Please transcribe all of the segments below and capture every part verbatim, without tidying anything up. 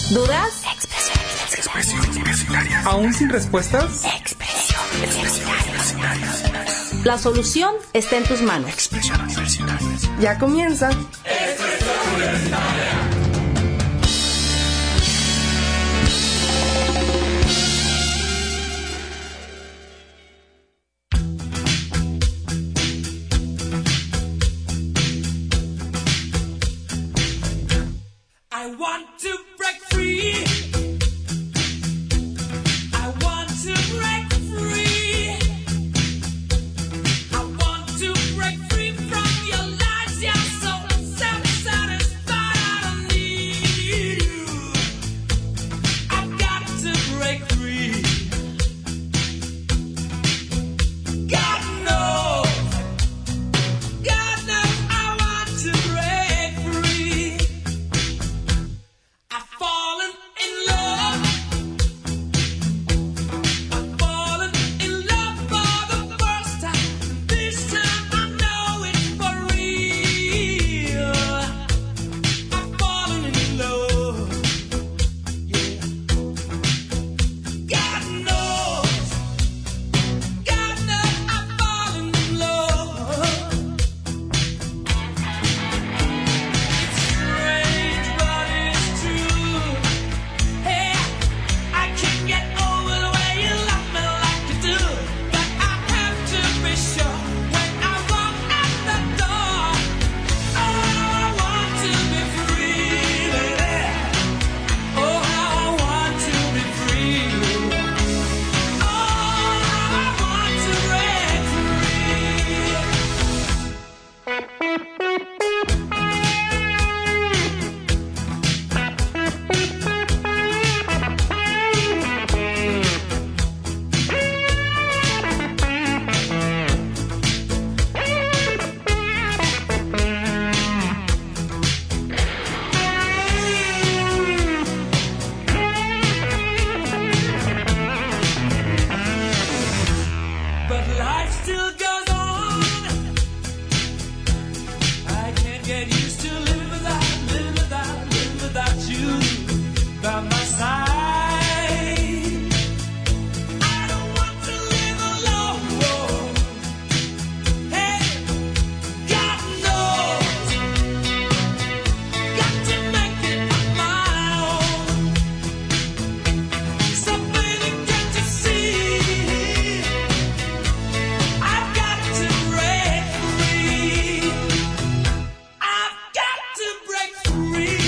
¿Dudas? Expresión universitaria. ¿Aún sin respuestas? Expresión universitaria. La solución está en tus manos. Expresión universitaria. Ya comienza. Expresión Universitaria. I want to break free. I want to break free. I want to break free from your lies. You're so self-satisfied. I don't need you. I've got to break free. God knows. God knows I want to break free. I've fallen in love. I've fallen in love for the first time. This time I know it's for real. I've fallen in love. Yeah. God knows. God knows I've fallen in love. It's strange, but it's true. Hey, I can't get over the way you love me like you do. But I have to be sure when I walk out the door. Oh, I want to be free, baby. Oh, how I want to be free. Oh, I want to break But life still goes on. I can't get used to living without, living without, living without you by my side. I don't want to live alone. Hey, God knows. Got to make it on my own. So baby, can't you see? I've got to break free. I've got to break free.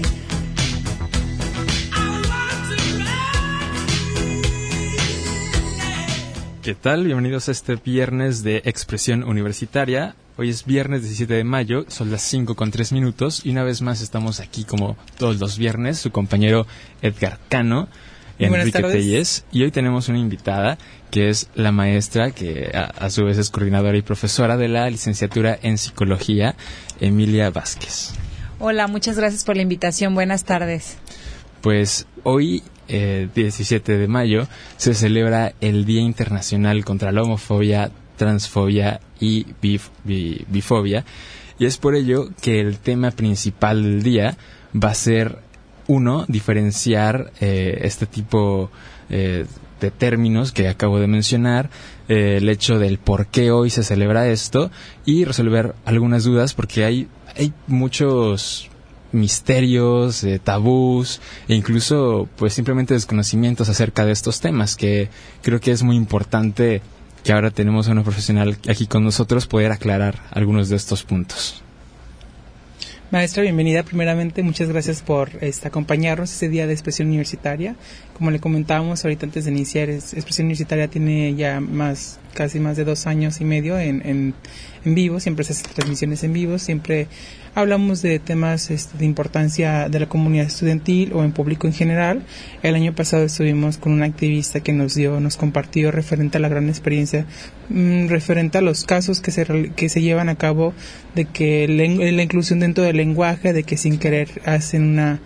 I want to break free. ¿Qué tal? Bienvenidos a este viernes de Expresión Universitaria. Hoy es viernes diecisiete de mayo, son las cinco con tres minutos y una vez más estamos aquí como todos los viernes, su compañero Edgar Cano, Muy buenas Enrique tardes. Telles, y hoy tenemos una invitada que es la maestra, que a, a su vez es coordinadora y profesora de la licenciatura en Psicología, Emilia Vázquez. Hola, muchas gracias por la invitación. Buenas tardes. Pues hoy, eh, diecisiete de mayo, se celebra el Día Internacional contra la Homofobia, Transfobia y bif- bi- Bifobia, y es por ello que el tema principal del día va a ser, uno, diferenciar eh, este tipo eh, de términos que acabo de mencionar, eh, el hecho del por qué hoy se celebra esto y resolver algunas dudas, porque hay, hay muchos misterios, eh, tabús e incluso pues simplemente desconocimientos acerca de estos temas, que creo que es muy importante que ahora tenemos a una profesional aquí con nosotros poder aclarar algunos de estos puntos. Maestra, bienvenida primeramente. Muchas gracias por este, acompañarnos este día de Expresión Universitaria. Como le comentábamos ahorita antes de iniciar, es, Expresión Universitaria tiene ya más, casi más de dos años y medio en, en, en vivo. Siempre se hacen transmisiones en vivo. Siempre hablamos de temas este, de importancia de la comunidad estudiantil o en público en general. El año pasado estuvimos con una activista que nos dio, nos compartió referente a la gran experiencia, mmm, referente a los casos que se, que se llevan a cabo de que la, la inclusión dentro del lenguaje, de que sin querer hacen una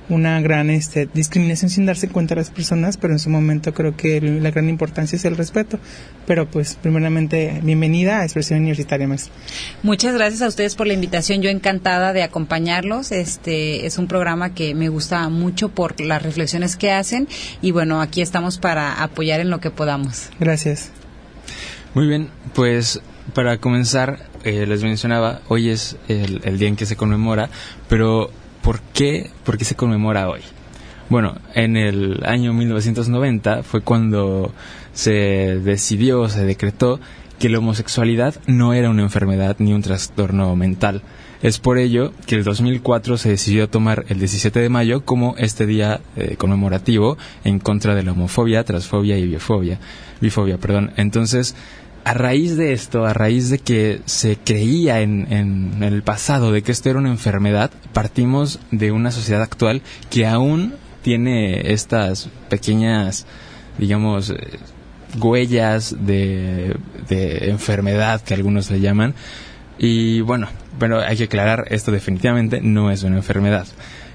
una gran este, discriminación sin darse cuenta a las personas, pero en su momento creo que el, la gran importancia es el respeto. Pero pues primeramente, bienvenida a Expresión Universitaria, maestra. Muchas gracias a ustedes por la invitación, yo encantada de acompañarlos. Este es un programa que me gusta mucho por las reflexiones que hacen y bueno, aquí estamos para apoyar en lo que podamos. Gracias. Muy bien, pues para comenzar, eh, les mencionaba, hoy es el, el día en que se conmemora, pero ¿por qué, ¿por qué se conmemora hoy? Bueno, en el año mil novecientos noventa fue cuando se decidió, se decretó que la homosexualidad no era una enfermedad ni un trastorno mental. Es por ello que el dos mil cuatro se decidió tomar el diecisiete de mayo como este día eh, conmemorativo en contra de la homofobia, transfobia y bifobia. Bifobia, perdón. Entonces, a raíz de esto, a raíz de que se creía en, en el pasado de que esto era una enfermedad, partimos de una sociedad actual que aún tiene estas pequeñas, digamos, eh, huellas de, de enfermedad que algunos le llaman. Y bueno, pero hay que aclarar, esto definitivamente no es una enfermedad.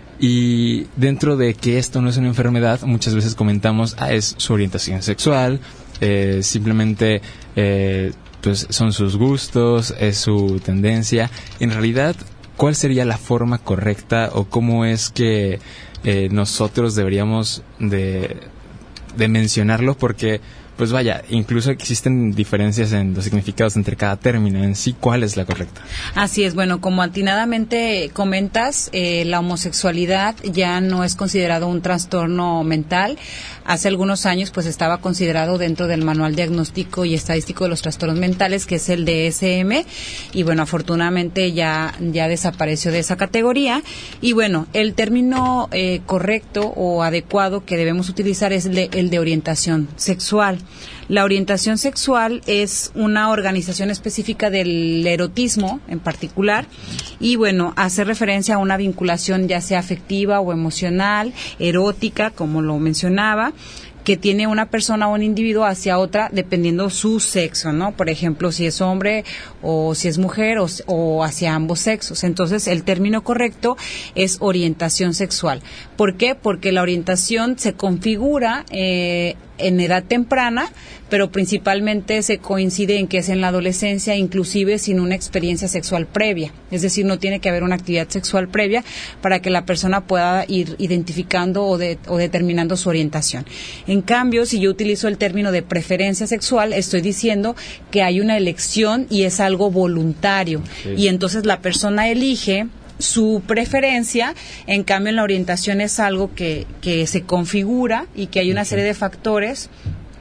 Y dentro de que esto no es una enfermedad, muchas veces comentamos, ah, es su orientación sexual, eh, simplemente eh, pues son sus gustos, es su tendencia. En realidad, ¿cuál sería la forma correcta o cómo es que eh, nosotros deberíamos de, de mencionarlo? Porque pues vaya, incluso existen diferencias en los significados entre cada término. En sí, ¿cuál es la correcta? Así es, bueno, como atinadamente comentas, eh, la homosexualidad ya no es considerado un trastorno mental. Hace algunos años pues estaba considerado dentro del Manual Diagnóstico y Estadístico de los Trastornos Mentales, que es el D S M, y bueno, afortunadamente ya, ya desapareció de esa categoría. Y bueno, el término eh, correcto o adecuado que debemos utilizar es el de, el de orientación sexual. La orientación sexual es una organización específica del erotismo en particular y bueno, hace referencia a una vinculación ya sea afectiva o emocional, erótica, como lo mencionaba, que tiene una persona o un individuo hacia otra dependiendo su sexo, ¿no? Por ejemplo, si es hombre o si es mujer o, o hacia ambos sexos. Entonces, el término correcto es orientación sexual. ¿Por qué? Porque la orientación se configura eh, en edad temprana, pero principalmente se coincide en que es en la adolescencia, inclusive sin una experiencia sexual previa. Es decir, no tiene que haber una actividad sexual previa para que la persona pueda ir identificando o, de, o determinando su orientación. En cambio, si yo utilizo el término de preferencia sexual, estoy diciendo que hay una elección y es algo voluntario. Okay. Y entonces la persona elige su preferencia, en cambio en la orientación es algo que, que se configura y que hay una serie de factores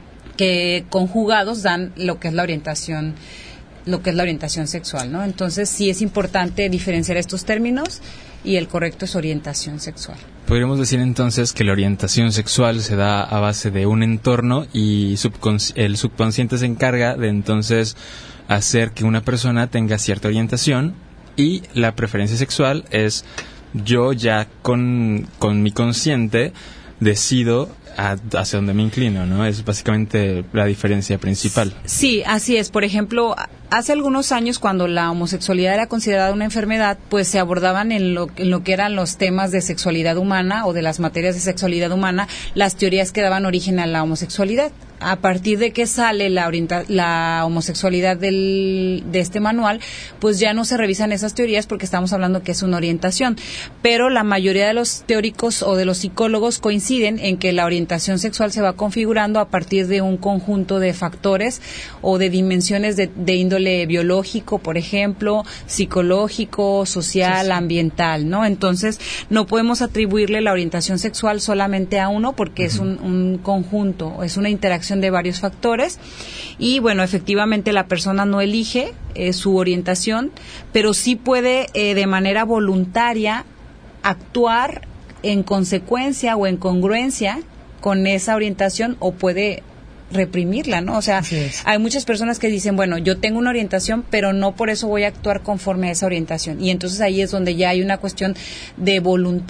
que conjugados dan lo que es la orientación, lo que es la orientación sexual, ¿no? Entonces sí es importante diferenciar estos términos y el correcto es orientación sexual. Podríamos decir entonces que la orientación sexual se da a base de un entorno y subcons- el subconsciente se encarga de entonces hacer que una persona tenga cierta orientación. Y la preferencia sexual es yo ya con, con mi consciente decido a, hacia dónde me inclino, ¿no? Es básicamente la diferencia principal. Sí, así es. Por ejemplo, hace algunos años cuando la homosexualidad era considerada una enfermedad, pues se abordaban en lo, en lo que eran los temas de sexualidad humana o de las materias de sexualidad humana, las teorías que daban origen a la homosexualidad. A partir de que sale la, orienta- la homosexualidad del, de este manual, pues ya no se revisan esas teorías porque estamos hablando que es una orientación. Pero la mayoría de los teóricos o de los psicólogos coinciden en que la orientación sexual se va configurando a partir de un conjunto de factores o de dimensiones de, de índole biológico, por ejemplo, psicológico, social, sí, sí. ambiental, ¿no? Entonces, no podemos atribuirle la orientación sexual solamente a uno porque uh-huh. es un, un conjunto, es una interacción de varios factores y bueno, efectivamente la persona no elige eh, su orientación, pero sí puede eh, de manera voluntaria actuar en consecuencia o en congruencia con esa orientación o puede reprimirla, ¿no? O sea, hay muchas personas que dicen, bueno, yo tengo una orientación, pero no por eso voy a actuar conforme a esa orientación. Y entonces ahí es donde ya hay una cuestión de voluntad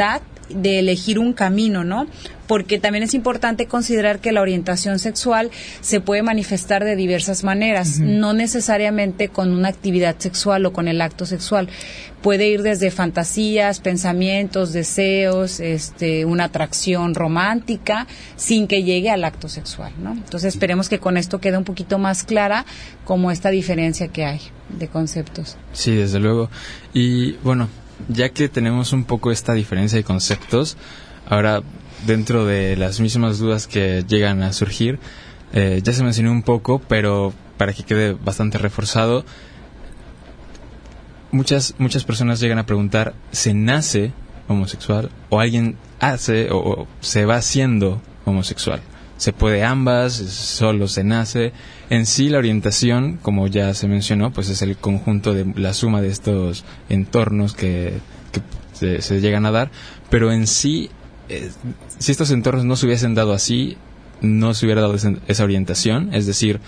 de elegir un camino, ¿no? Porque también es importante considerar que la orientación sexual se puede manifestar de diversas maneras, uh-huh. no necesariamente con una actividad sexual o con el acto sexual. Puede ir desde fantasías, pensamientos, deseos, este, una atracción romántica, sin que llegue al acto sexual, ¿no? Entonces esperemos que con esto quede un poquito más clara como esta diferencia que hay de conceptos. Sí, desde luego. Y bueno, ya que tenemos un poco esta diferencia de conceptos, ahora dentro de las mismas dudas que llegan a surgir, eh, ya se mencionó un poco, pero para que quede bastante reforzado, muchas muchas personas llegan a preguntar, ¿se nace homosexual o alguien hace o, o se va haciendo homosexual? ¿Se puede ambas? ¿Solo se nace? En sí, la orientación, como ya se mencionó, pues es el conjunto de la suma de estos entornos que, que se, se llegan a dar, pero en sí, eh, si estos entornos no se hubiesen dado así, no se hubiera dado esa, esa orientación, es decir,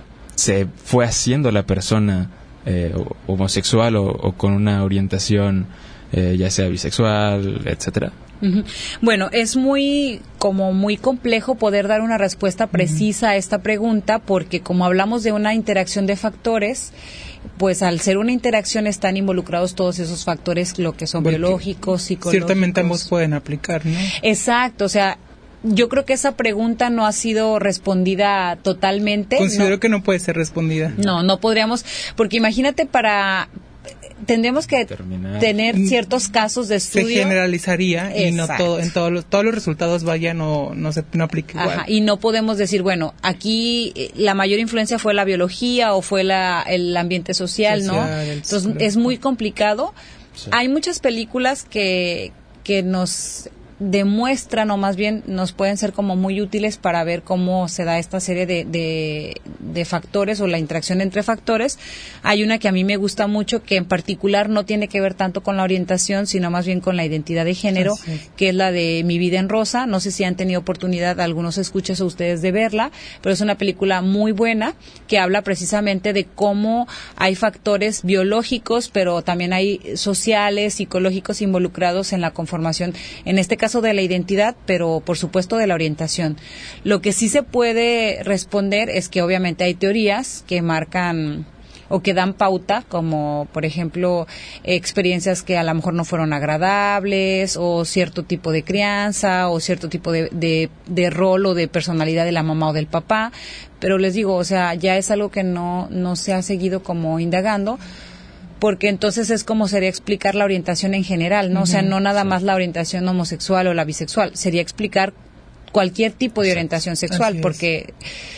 se fue haciendo la persona eh, homosexual o, o con una orientación eh, ya sea bisexual, etcétera. Uh-huh. Bueno, es muy como muy complejo poder dar una respuesta precisa uh-huh. a esta pregunta, porque como hablamos de una interacción de factores, pues al ser una interacción están involucrados todos esos factores, lo que son porque biológicos, psicológicos. Ciertamente ambos pueden aplicar, ¿no? Exacto, o sea, yo creo que esa pregunta no ha sido respondida totalmente. Considero no, que no puede ser respondida. No, no podríamos, porque imagínate para... tendríamos que Terminar. tener ciertos casos de estudio. Se generalizaría y Exacto. no todo, en todos los, todos los resultados vaya no no se no aplica igual. Ajá, y no podemos decir, bueno, aquí la mayor influencia fue la biología o fue la el ambiente social, social ¿no? Entonces claro. es muy complicado. Sí. Hay muchas películas que que nos demuestran, o más bien nos pueden ser como muy útiles para ver cómo se da esta serie de, de, de factores o la interacción entre factores. Hay una que a mí me gusta mucho, que en particular no tiene que ver tanto con la orientación, sino más bien con la identidad de género, sí, sí. que es la de Mi vida en rosa. No sé si han tenido oportunidad algunos escuchas o ustedes de verla, pero es una película muy buena que habla precisamente de cómo hay factores biológicos, pero también hay sociales, psicológicos involucrados en la conformación, en este caso de la identidad, pero por supuesto de la orientación. Lo que sí se puede responder es que obviamente hay teorías que marcan o que dan pauta, como por ejemplo experiencias que a lo mejor no fueron agradables, o cierto tipo de crianza, o cierto tipo de, de, de rol o de personalidad de la mamá o del papá, pero les digo, o sea, ya es algo que no, no se ha seguido como indagando, porque entonces es como sería explicar la orientación en general, ¿no? Uh-huh. O sea, no nada más la orientación homosexual o la bisexual, sería explicar cualquier tipo de orientación sexual, porque,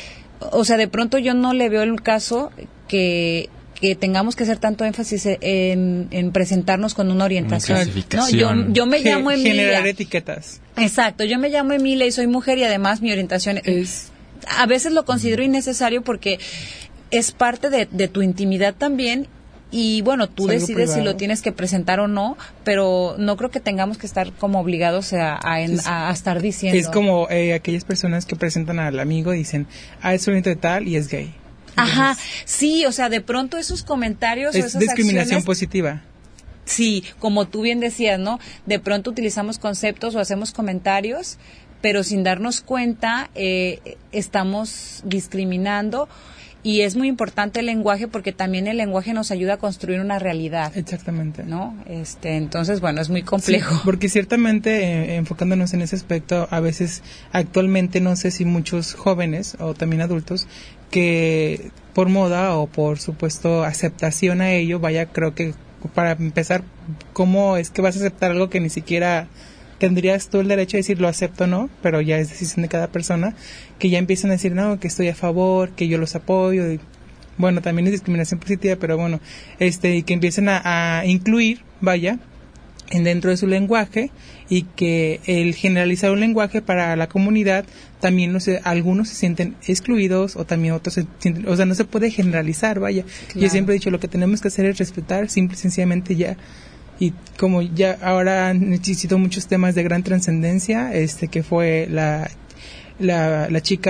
o sea, de pronto yo no le veo el caso que que tengamos que hacer tanto énfasis en, en presentarnos con una orientación. Una ¿no? Yo, yo me llamo Emilia. Generar etiquetas. Exacto, yo me llamo Emilia y soy mujer y además mi orientación es... A veces lo considero innecesario porque es parte de, de tu intimidad también. Y bueno, tú decides privado. Si lo tienes que presentar o no, pero no creo que tengamos que estar como obligados a, a, a, a estar diciendo. Es como eh, aquellas personas que presentan al amigo y dicen, ah, es oriente de tal y es gay. Entonces, ajá, sí, o sea, de pronto esos comentarios es o esas discriminación acciones, positiva. Sí, como tú bien decías, ¿no? De pronto utilizamos conceptos o hacemos comentarios, pero sin darnos cuenta eh, estamos discriminando. Y es muy importante el lenguaje porque también el lenguaje nos ayuda a construir una realidad. Exactamente. ¿No? Este, entonces, bueno, es muy complejo. Sí, porque ciertamente, eh, enfocándonos en ese aspecto, a veces actualmente no sé si muchos jóvenes o también adultos que por moda o por supuesto aceptación a ello, vaya, creo que para empezar, ¿cómo es que vas a aceptar algo que ni siquiera tendrías tú el derecho de decir lo acepto o no, pero ya es decisión de cada persona, que ya empiezan a decir no, que estoy a favor, que yo los apoyo, y bueno, también es discriminación positiva, pero bueno, este, y que empiecen a, a incluir, vaya, en dentro de su lenguaje, y que el generalizar un lenguaje para la comunidad, también no sé, algunos se sienten excluidos, o también otros se sienten, o sea, no se puede generalizar, vaya. Claro. Yo siempre he dicho, lo que tenemos que hacer es respetar, simple y sencillamente ya. Y como ya ahora necesito muchos temas de gran trascendencia, este que fue la, la la chica que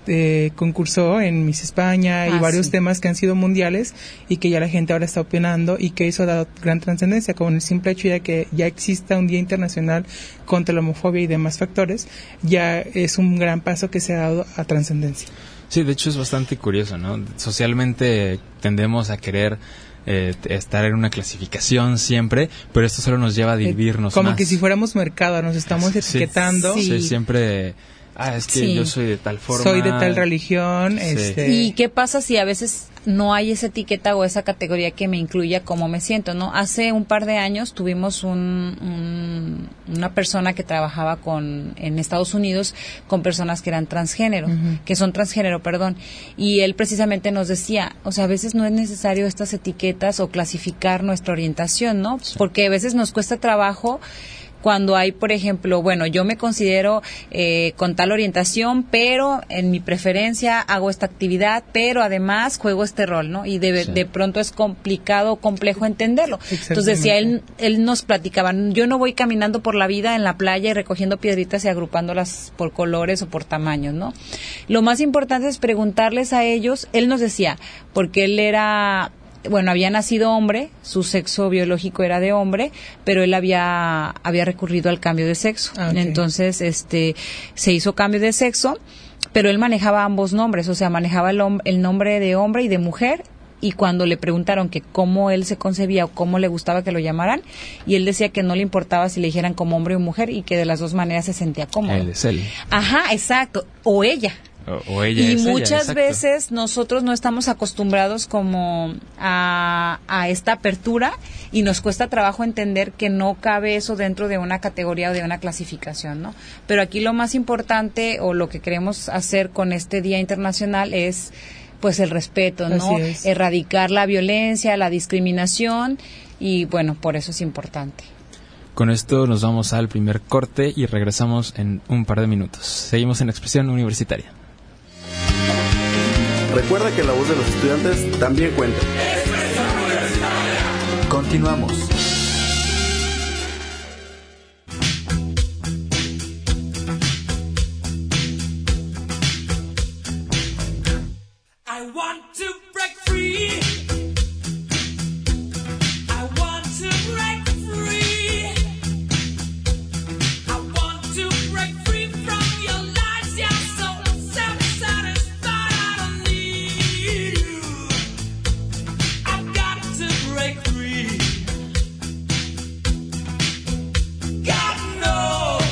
eh, concursó en Miss España y Ah, varios sí. temas que han sido mundiales y que ya la gente ahora está opinando y que eso ha dado gran trascendencia, con el simple hecho de que ya exista un Día Internacional contra la homofobia y demás factores, ya es un gran paso que se ha dado a trascendencia. Sí, de hecho es bastante curioso, ¿no? Socialmente tendemos a querer eh, estar en una clasificación siempre, pero esto solo nos lleva a dividirnos Como más. que si fuéramos mercado, nos estamos Sí, etiquetando. Sí, Sí. siempre... Ah, es que Sí. yo soy de tal forma... Soy de tal religión, Sí. este... ¿Y qué pasa si a veces no hay esa etiqueta o esa categoría que me incluya cómo me siento, no? Hace un par de años tuvimos un, un- una persona que trabajaba con en Estados Unidos con personas que eran transgénero, Ujú. que son transgénero, perdón, y él precisamente nos decía, o sea, a veces no es necesario estas etiquetas o clasificar nuestra orientación, ¿no? Porque a veces nos cuesta trabajo cuando hay, por ejemplo, bueno, yo me considero eh, con tal orientación, pero en mi preferencia hago esta actividad, pero además juego este rol, ¿no? Y de, Sí. de pronto es complicado, complejo entenderlo. Entonces Exactamente. decía, él, él nos platicaba, yo no voy caminando por la vida en la playa y recogiendo piedritas y agrupándolas por colores o por tamaños, ¿no? Lo más importante es preguntarles a ellos, él nos decía, porque él era... Bueno, había nacido hombre, su sexo biológico era de hombre, pero él había había recurrido al cambio de sexo. Ah, ok. Entonces, este se hizo cambio de sexo, pero él manejaba ambos nombres, o sea, manejaba el, hom- el nombre de hombre y de mujer. Y cuando le preguntaron que cómo él se concebía o cómo le gustaba que lo llamaran, y él decía que no le importaba si le dijeran como hombre o mujer y que de las dos maneras se sentía cómodo. Él es él. Ajá, exacto. O ella. O, o ella Y es ella, muchas exacto. veces nosotros no estamos acostumbrados como a, a esta apertura y nos cuesta trabajo entender que no cabe eso dentro de una categoría o de una clasificación, ¿no? Pero aquí lo más importante o lo que queremos hacer con este Día Internacional es pues el respeto, ¿no? Así es. Erradicar la violencia, la discriminación y bueno, por eso es importante. Con esto nos vamos al primer corte y regresamos en un par de minutos. Seguimos en Expresión Universitaria. Recuerda que la voz de los estudiantes también cuenta. Continuamos. I want to break free. I want to break free. I want to break free from your lies. You're so self-satisfied. I don't need you. I've got to break free. God knows.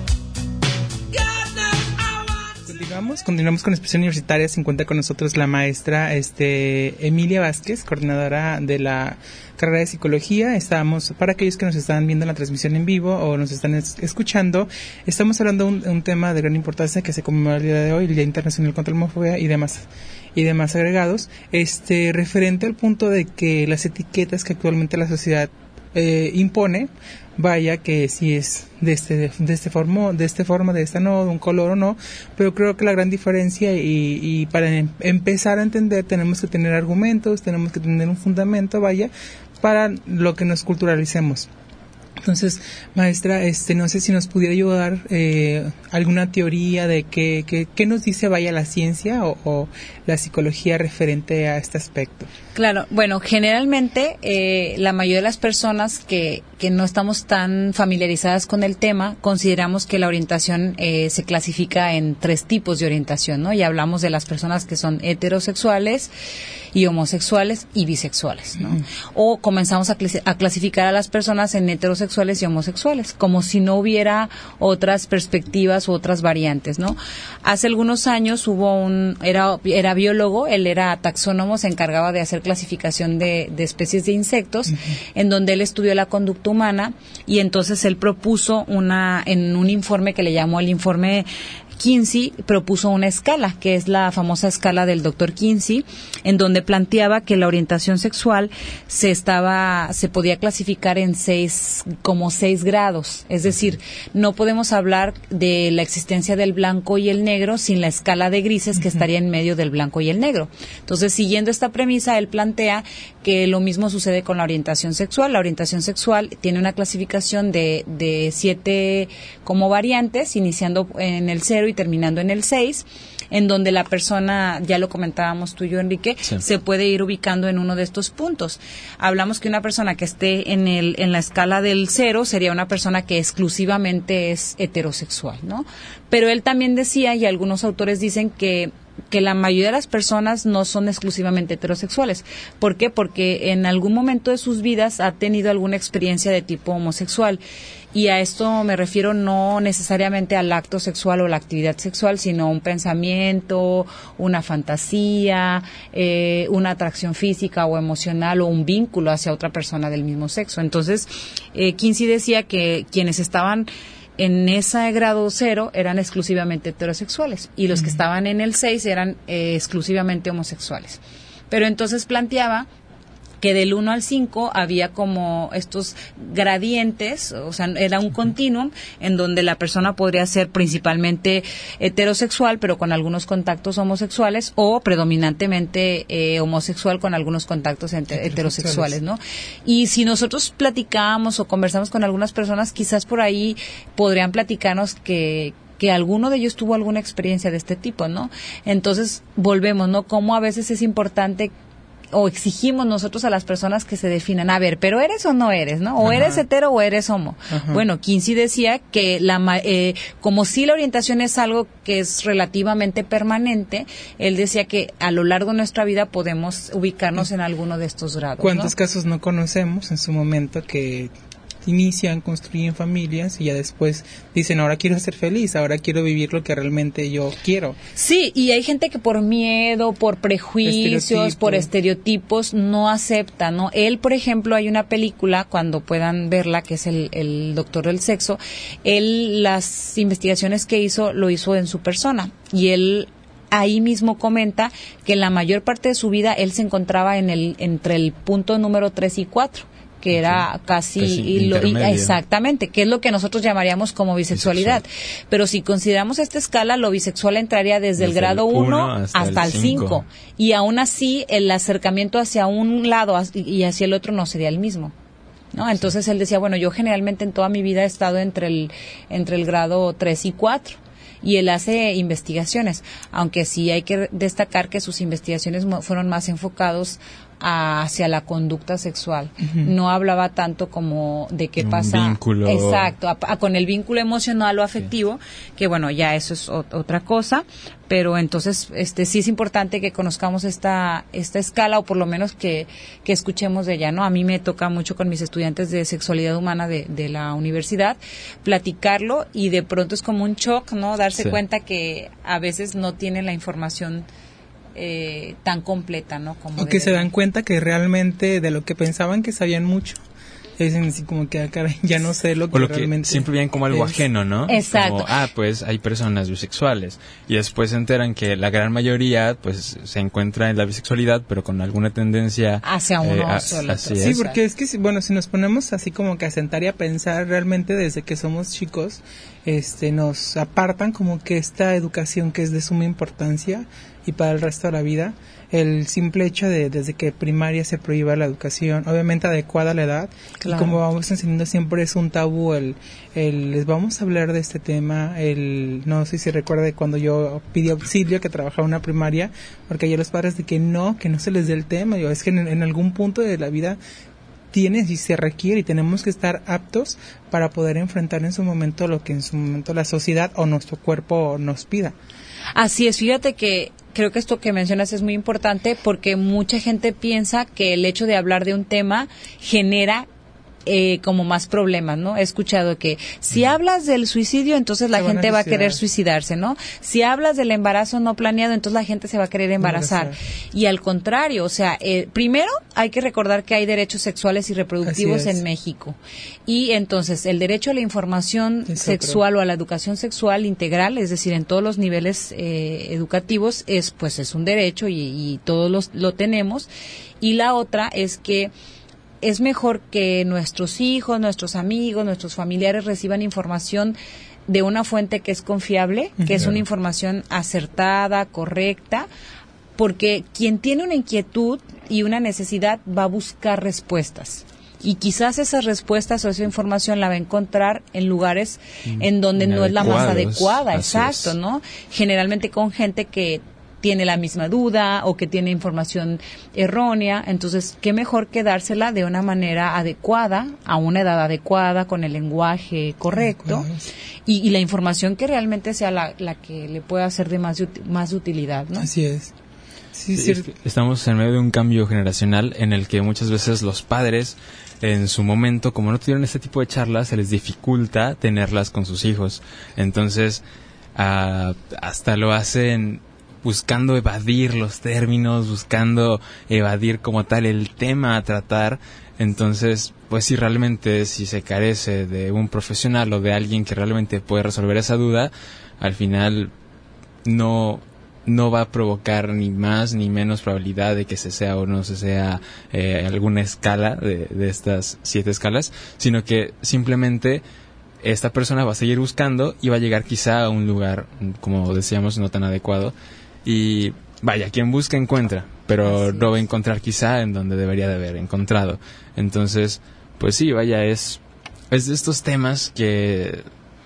God knows I want to. Continuamos, continuamos con Expresión Universitaria. Se encuentra con nosotros la maestra este, Emilia Vázquez, coordinadora de la carrera de Psicología. Estamos, para aquellos que nos están viendo en la transmisión en vivo o nos están es- escuchando, estamos hablando de un, un tema de gran importancia que se conmemora el día de hoy, el Día Internacional contra la Homofobia y demás y demás agregados, este referente al punto de que las etiquetas que actualmente la sociedad eh, impone, vaya que si es de este de este forma de este forma de esta no, de un color o no, pero creo que la gran diferencia y, y para em- empezar a entender tenemos que tener argumentos, tenemos que tener un fundamento, vaya, para lo que nos culturalicemos. Entonces, maestra, este, no sé si nos pudiera ayudar eh, alguna teoría de qué, qué, qué nos dice, vaya, la ciencia o, o la psicología referente a este aspecto. Claro, bueno, generalmente eh, la mayoría de las personas que, que no estamos tan familiarizadas con el tema, consideramos que la orientación eh, se clasifica en tres tipos de orientación, ¿no? Y hablamos de las personas que son heterosexuales y homosexuales y bisexuales, ¿no? Ujú. O comenzamos a, clasi- a clasificar a las personas en heterosexuales y homosexuales, como si no hubiera otras perspectivas u otras variantes, ¿no? Hace algunos años hubo un, era, era biólogo, él era taxónomo, se encargaba de hacer clasificación de, de especies de insectos, uh-huh. en donde él estudió la conducta humana y entonces él propuso una, en un informe que le llamó el informe Kinsey, propuso una escala, que es la famosa escala del doctor Kinsey, en donde planteaba que la orientación sexual se estaba, se podía clasificar en seis, como seis grados. Es decir, no podemos hablar de la existencia del blanco y el negro sin la escala de grises que estaría en medio del blanco y el negro. Entonces, siguiendo esta premisa, él plantea que lo mismo sucede con la orientación sexual. La orientación sexual tiene una clasificación de, de siete como variantes, iniciando en el cero cero y terminando en el seis, en donde la persona, ya lo comentábamos tú y yo, Enrique, Sí. se puede ir ubicando en uno de estos puntos. Hablamos que una persona que esté en el en la escala del cero sería una persona que exclusivamente es heterosexual, ¿no? Pero él también decía, y algunos autores dicen que que la mayoría de las personas no son exclusivamente heterosexuales. ¿Por qué? Porque en algún momento de sus vidas ha tenido alguna experiencia de tipo homosexual. Y a esto me refiero no necesariamente al acto sexual o la actividad sexual, sino un pensamiento, una fantasía, eh, una atracción física o emocional o un vínculo hacia otra persona del mismo sexo. Entonces, eh, Kinsey decía que quienes estaban en ese grado cero eran exclusivamente heterosexuales y los que estaban en el seis eran eh, exclusivamente homosexuales. Pero entonces planteaba que del uno al cinco había como estos gradientes, o sea, era un continuum en donde la persona podría ser principalmente heterosexual, pero con algunos contactos homosexuales, o predominantemente eh, homosexual con algunos contactos ente- heterosexuales, ¿no? Y si nosotros platicábamos o conversamos con algunas personas, quizás por ahí podrían platicarnos que que alguno de ellos tuvo alguna experiencia de este tipo, ¿no? Entonces, volvemos, ¿no? Cómo a veces es importante o exigimos nosotros a las personas que se definan, a ver, pero eres o no eres, ¿no? O Ajá. eres hetero o eres homo. Ajá. Bueno, Kinsey decía que la ma- eh, como si la orientación es algo que es relativamente permanente, él decía que a lo largo de nuestra vida podemos ubicarnos en alguno de estos grados, ¿Cuántos ¿no? casos no conocemos en su momento que inician, construyen familias y ya después dicen, ahora quiero ser feliz, ahora quiero vivir lo que realmente yo quiero? Sí, y hay gente que por miedo, por prejuicios, Estereotipo. por estereotipos no acepta, ¿no? Él, por ejemplo, hay una película, cuando puedan verla, que es el, el Doctor del Sexo, él las investigaciones que hizo, lo hizo en su persona, y él ahí mismo comenta que la mayor parte de su vida él se encontraba en el entre el punto número tres y cuatro, que era casi, Casi y lo- y- intermedio. exactamente, que es lo que nosotros llamaríamos como bisexualidad. Pero si consideramos esta escala, lo bisexual entraría desde, el Desde grado el uno uno hasta hasta, el el cinco. Y aún así, el acercamiento hacia un lado as- y hacia el otro no sería el mismo, ¿no? Entonces él decía, bueno, yo generalmente en toda mi vida he estado entre el, entre el grado tres y cuatro. Y él hace investigaciones, aunque sí hay que destacar que sus investigaciones mo- fueron más enfocados a- hacia la conducta sexual. No hablaba tanto como de qué Un pasa. vínculo. Exacto, a- a- con el vínculo emocional o afectivo, que bueno, ya eso es ot- otra cosa, pero entonces este sí es importante que conozcamos esta esta escala, o por lo menos que, que escuchemos de ella, ¿no? A mí me toca mucho con mis estudiantes de sexualidad humana de, de la universidad platicarlo, y de pronto es como un shock, ¿no? Darse Sí. cuenta que a veces no tienen la información eh, tan completa, ¿no? Como O que se deberían. dan cuenta que realmente de lo que pensaban que sabían mucho, dicen así como que, ah, caray, ya no sé lo que O lo que realmente siempre veían como algo es. ajeno, ¿no? Exacto. Como, ah, pues hay personas bisexuales. Y después se enteran que la gran mayoría, pues, se encuentra en la bisexualidad, pero con alguna tendencia... Hacia uno a- solo. así Sí, es. porque es que, si- bueno, si nos ponemos así como que a sentar y a pensar, realmente desde que somos chicos, este, nos apartan como que esta educación que es de suma importancia y para el resto de la vida, el simple hecho de desde que primaria se prohíba la educación, obviamente adecuada a la edad, Claro. y como vamos enseñando siempre es un tabú el, el les vamos a hablar de este tema, el no sé si recuerda de cuando yo pedí auxilio que trabajaba en una primaria, porque ya los padres de que no, que no se les dé el tema, yo es que en, en algún punto de la vida tienes y se requiere y tenemos que estar aptos para poder enfrentar en su momento lo que en su momento la sociedad o nuestro cuerpo nos pida. Así es, fíjate que creo que esto que mencionas es muy importante, porque mucha gente piensa que el hecho de hablar de un tema genera eh, como más problemas, ¿no? He escuchado que si hablas del suicidio, entonces la Se van a gente va a querer suicidar. suicidarse, ¿no? Si hablas del embarazo no planeado, entonces la gente se va a querer embarazar. Embarazar. Y al contrario, o sea, eh, primero hay que recordar que hay derechos sexuales y reproductivos Así es. en México. Y entonces el derecho a la información Es otro. sexual o a la educación sexual integral, es decir, en todos los niveles eh, educativos, es pues es un derecho y, y todos los, lo tenemos. Y la otra es que es mejor que nuestros hijos, nuestros amigos, nuestros familiares reciban información de una fuente que es confiable, que es Ujú. una información acertada, correcta, porque quien tiene una inquietud y una necesidad va a buscar respuestas. Y quizás esas respuestas o esa información la va a encontrar en lugares en donde no es la más adecuada, Así exacto, es. ¿no? Generalmente con gente que tiene la misma duda o que tiene información errónea, entonces qué mejor que dársela de una manera adecuada, a una edad adecuada, con el lenguaje correcto y, y la información que realmente sea la, la que le pueda ser de más, ut- más utilidad, ¿no? Así es. Sí, Sí, cierto. estamos en medio de un cambio generacional en el que muchas veces los padres en su momento, como no tuvieron este tipo de charlas, se les dificulta tenerlas con sus hijos. Entonces, ah, hasta lo hacen buscando evadir los términos, buscando evadir como tal el tema a tratar. Entonces, pues si realmente si se carece de un profesional o de alguien que realmente puede resolver esa duda, al final no no va a provocar ni más ni menos probabilidad de que se sea o no se sea eh, alguna escala de, de estas siete escalas, sino que simplemente esta persona va a seguir buscando y va a llegar quizá a un lugar, como decíamos, no tan adecuado. Y vaya, quien busca encuentra, pero Así no va a es. encontrar quizá en donde debería de haber encontrado. Entonces, pues sí, vaya, es, es de estos temas que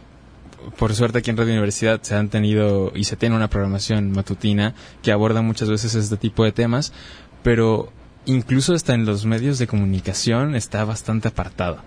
por suerte aquí en Radio Universidad se han tenido y se tiene una programación matutina que aborda muchas veces este tipo de temas, pero incluso hasta en los medios de comunicación está bastante apartado.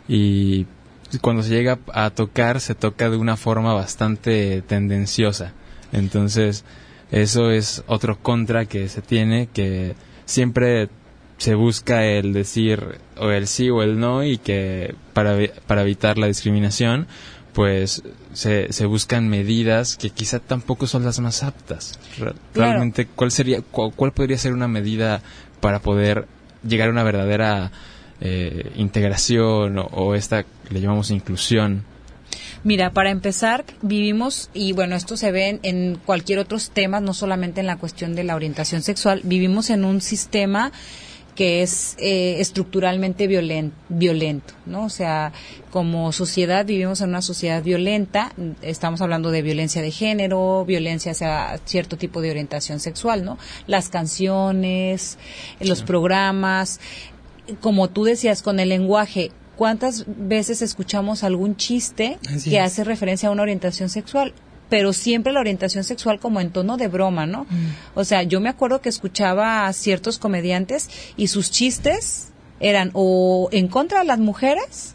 Y cuando se llega a tocar, se toca de una forma bastante tendenciosa. Entonces, eso es otro contra que se tiene, que siempre se busca el decir o el sí o el no, y que para, para evitar la discriminación, pues se, se buscan medidas que quizá tampoco son las más aptas. Re- Claro. Realmente, ¿cuál sería, cu- cuál podría ser una medida para poder llegar a una verdadera eh, integración o, o esta le llamamos inclusión? Mira, para empezar, vivimos, y bueno, esto se ve en, en cualquier otros temas, no solamente en la cuestión de la orientación sexual, vivimos en un sistema que es eh, estructuralmente violen- violento, ¿no? O sea, como sociedad vivimos en una sociedad violenta, estamos hablando de violencia de género, violencia hacia cierto tipo de orientación sexual, ¿no? Las canciones, los programas, como tú decías, con el lenguaje. ¿Cuántas veces escuchamos algún chiste Así que es. hace referencia a una orientación sexual? Pero siempre la orientación sexual como en tono de broma, ¿no? O sea, yo me acuerdo que escuchaba a ciertos comediantes y sus chistes eran o en contra de las mujeres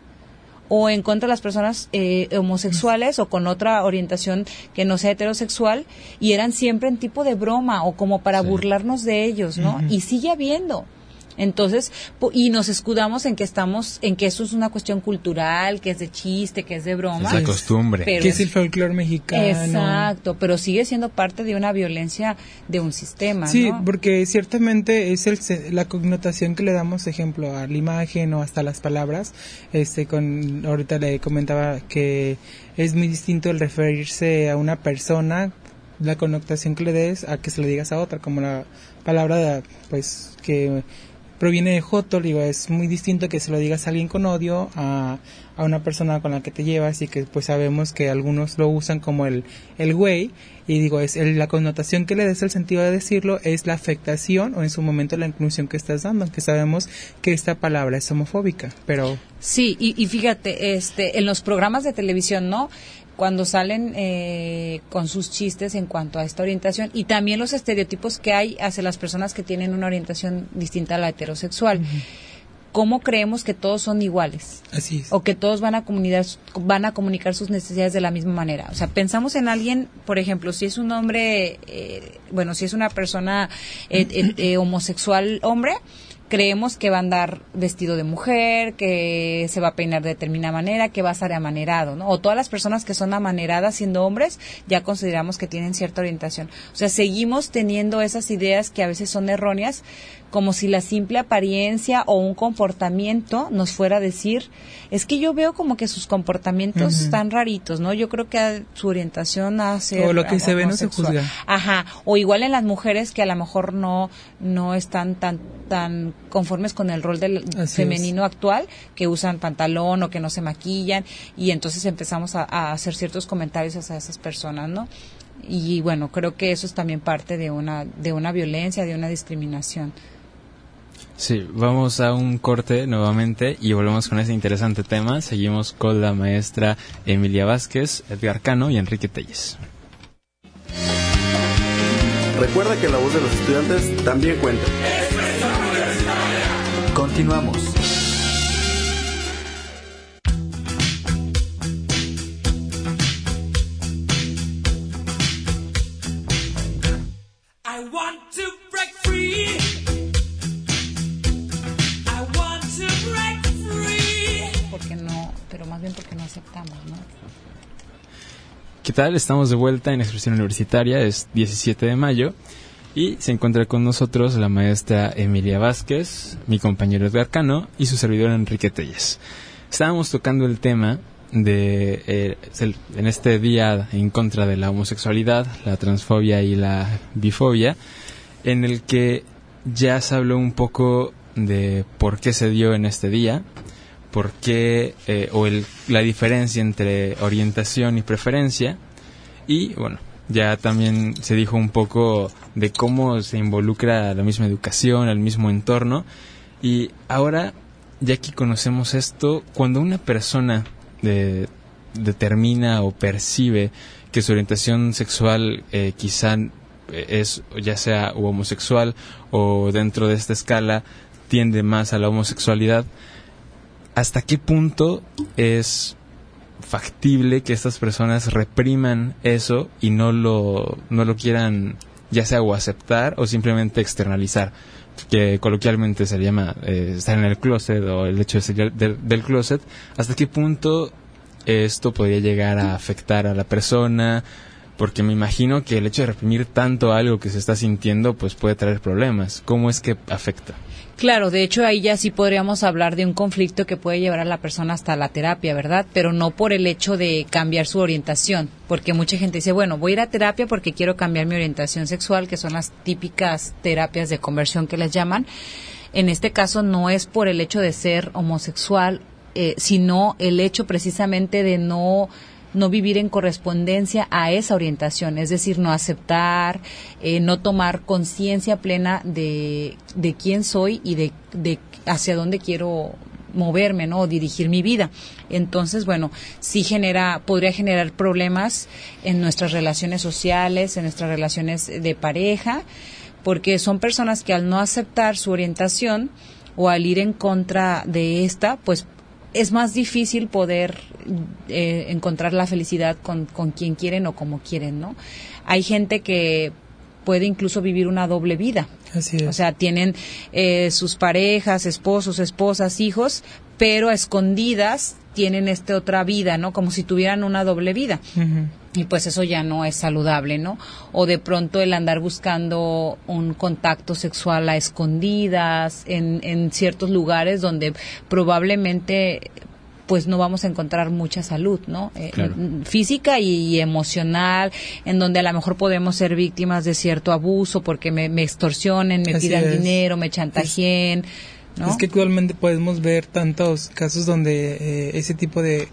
o en contra de las personas eh, homosexuales o con otra orientación que no sea heterosexual, y eran siempre en tipo de broma o como para Sí. burlarnos de ellos, ¿no? Ujú. Y sigue habiendo. Entonces, po- y nos escudamos en que estamos, en que eso es una cuestión cultural, que es de chiste, que es de broma. Es la costumbre. Pero Que es el folclore mexicano. exacto, pero sigue siendo parte de una violencia de un sistema, Sí, ¿no? porque ciertamente es el, se- la connotación que le damos, ejemplo, a la imagen o hasta las palabras. Este, con ahorita le comentaba que es muy distinto el referirse a una persona, la connotación que le des, a que se lo digas a otra, como la palabra, pues, que proviene de joto, digo, es muy distinto que se lo digas a alguien con odio a, a una persona con la que te llevas, y que pues sabemos que algunos lo usan como el el güey, y digo, es el- la connotación que le des, el sentido de decirlo es la afectación o en su momento la inclusión que estás dando, aunque sabemos que esta palabra es homofóbica, pero Sí, y, y fíjate, este, en los programas de televisión, ¿no? Cuando salen eh, con sus chistes en cuanto a esta orientación, y también los estereotipos que hay hacia las personas que tienen una orientación distinta a la heterosexual. ¿Cómo creemos que todos son iguales? así es. O que todos van a comunicar, van a comunicar sus necesidades de la misma manera. O sea, pensamos en alguien, por ejemplo, si es un hombre, eh, bueno, si es una persona eh, eh, eh, homosexual hombre, creemos que va a andar vestido de mujer, que se va a peinar de determinada manera, que va a estar amanerado, ¿no? O todas las personas que son amaneradas siendo hombres, ya consideramos que tienen cierta orientación. O sea, seguimos teniendo esas ideas que a veces son erróneas, como si la simple apariencia o un comportamiento nos fuera a decir, es que yo veo como que sus comportamientos Ujú. están raritos, ¿no? Yo creo que a- su orientación hace O lo que se ve no se juzga. Ajá, o igual en las mujeres que a lo mejor no no están tan tan conformes con el rol del Así femenino actual, que usan pantalón o que no se maquillan, y entonces empezamos a, a hacer ciertos comentarios hacia esas personas, ¿no? Y bueno, creo que eso es también parte de una de una violencia, de una discriminación. Sí, vamos a un corte nuevamente y volvemos con ese interesante tema. Seguimos con la maestra Emilia Vázquez, Edgar Cano y Enrique Telles. Recuerda que la voz de los estudiantes también cuenta. Continuamos. I want to break free. I want to break free. Porque no, pero más bien porque no aceptamos, ¿no? ¿Qué tal? Estamos de vuelta en Expresión Universitaria, es diecisiete de mayo y se encuentra con nosotros la maestra Emilia Vázquez, mi compañero Edgar Cano y su servidor Enrique Telles. Estábamos tocando el tema de eh, el, en este día en contra de la homosexualidad, la transfobia y la bifobia, en el que ya se habló un poco de por qué se dio en este día, por qué eh, o el, la diferencia entre orientación y preferencia, y bueno, ya también se dijo un poco de cómo se involucra la misma educación, el mismo entorno, y ahora ya que conocemos esto, cuando una persona de, determina o percibe que su orientación sexual eh, quizá es ya sea o homosexual o dentro de esta escala tiende más a la homosexualidad, ¿hasta qué punto es factible que estas personas repriman eso y no lo no lo quieran ya sea o aceptar o simplemente externalizar, que coloquialmente se llama eh, estar en el closet o el hecho de salir del, del closet? ¿Hasta qué punto esto podría llegar a afectar a la persona? Porque me imagino que el hecho de reprimir tanto algo que se está sintiendo pues puede traer problemas. ¿Cómo es que afecta? Claro, de hecho ahí ya sí podríamos hablar de un conflicto que puede llevar a la persona hasta la terapia, ¿verdad? Pero no por el hecho de cambiar su orientación, porque mucha gente dice, bueno, voy a ir a terapia porque quiero cambiar mi orientación sexual, que son las típicas terapias de conversión que les llaman. En este caso no es por el hecho de ser homosexual, eh, sino el hecho precisamente de no... no vivir en correspondencia a esa orientación, es decir, no aceptar, eh, no tomar conciencia plena de, de quién soy y de, de hacia dónde quiero moverme, ¿no? O dirigir mi vida. Entonces, bueno, sí genera, podría generar problemas en nuestras relaciones sociales, en nuestras relaciones de pareja, porque son personas que al no aceptar su orientación o al ir en contra de esta, pues es más difícil poder eh, encontrar la felicidad con, con quien quieren o como quieren, ¿no? Hay gente que puede incluso vivir una doble vida. Así es. O sea, tienen eh, sus parejas, esposos, esposas, hijos, pero a escondidas tienen esta otra vida, ¿no? Como si tuvieran una doble vida. Uh-huh. Y pues eso ya no es saludable, ¿no? O de pronto el andar buscando un contacto sexual a escondidas en, en ciertos lugares donde probablemente pues no vamos a encontrar mucha salud, ¿no? Claro. Eh, física y emocional, en donde a lo mejor podemos ser víctimas de cierto abuso porque me, me extorsionen, me Así pidan es. dinero, me chantajeen, ¿no? Es que actualmente podemos ver tantos casos donde eh, ese tipo de,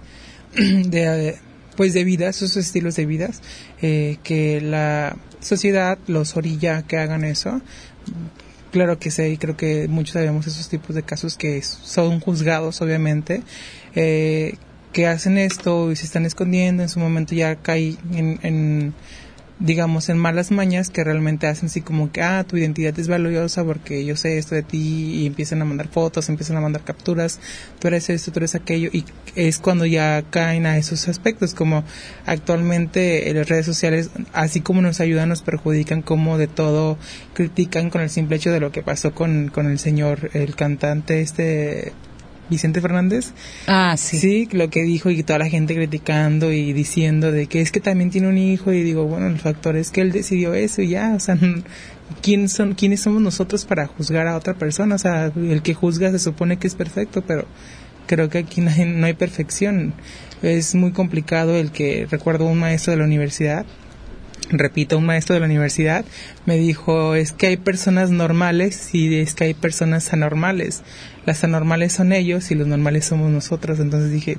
de eh, pues de vidas, esos estilos de vidas, eh, que la sociedad los orilla a que hagan eso. Claro que sí, creo que muchos sabemos esos tipos de casos que son juzgados, obviamente, eh, que hacen esto y se están escondiendo. En su momento ya cae en, en digamos, en malas mañas que realmente hacen así como que, ah, tu identidad es valiosa porque yo sé esto de ti, y empiezan a mandar fotos, empiezan a mandar capturas, tú eres esto, tú eres aquello, y es cuando ya caen a esos aspectos, como actualmente en las redes sociales, así como nos ayudan, nos perjudican, como de todo critican con el simple hecho de lo que pasó con, con el señor, el cantante este... Vicente Fernández. Ah, sí. Sí, lo que dijo, y toda la gente criticando y diciendo de que es que también tiene un hijo, y digo, bueno, el factor es que él decidió eso y ya, o sea, ¿quién son, ¿quiénes somos nosotros para juzgar a otra persona? O sea, el que juzga se supone que es perfecto, pero creo que aquí no hay, no hay perfección. Es muy complicado el que, recuerdo un maestro de la universidad, repito, un maestro de la universidad me dijo, es que hay personas normales y es que hay personas anormales. Las anormales son ellos y los normales somos nosotros. Entonces dije,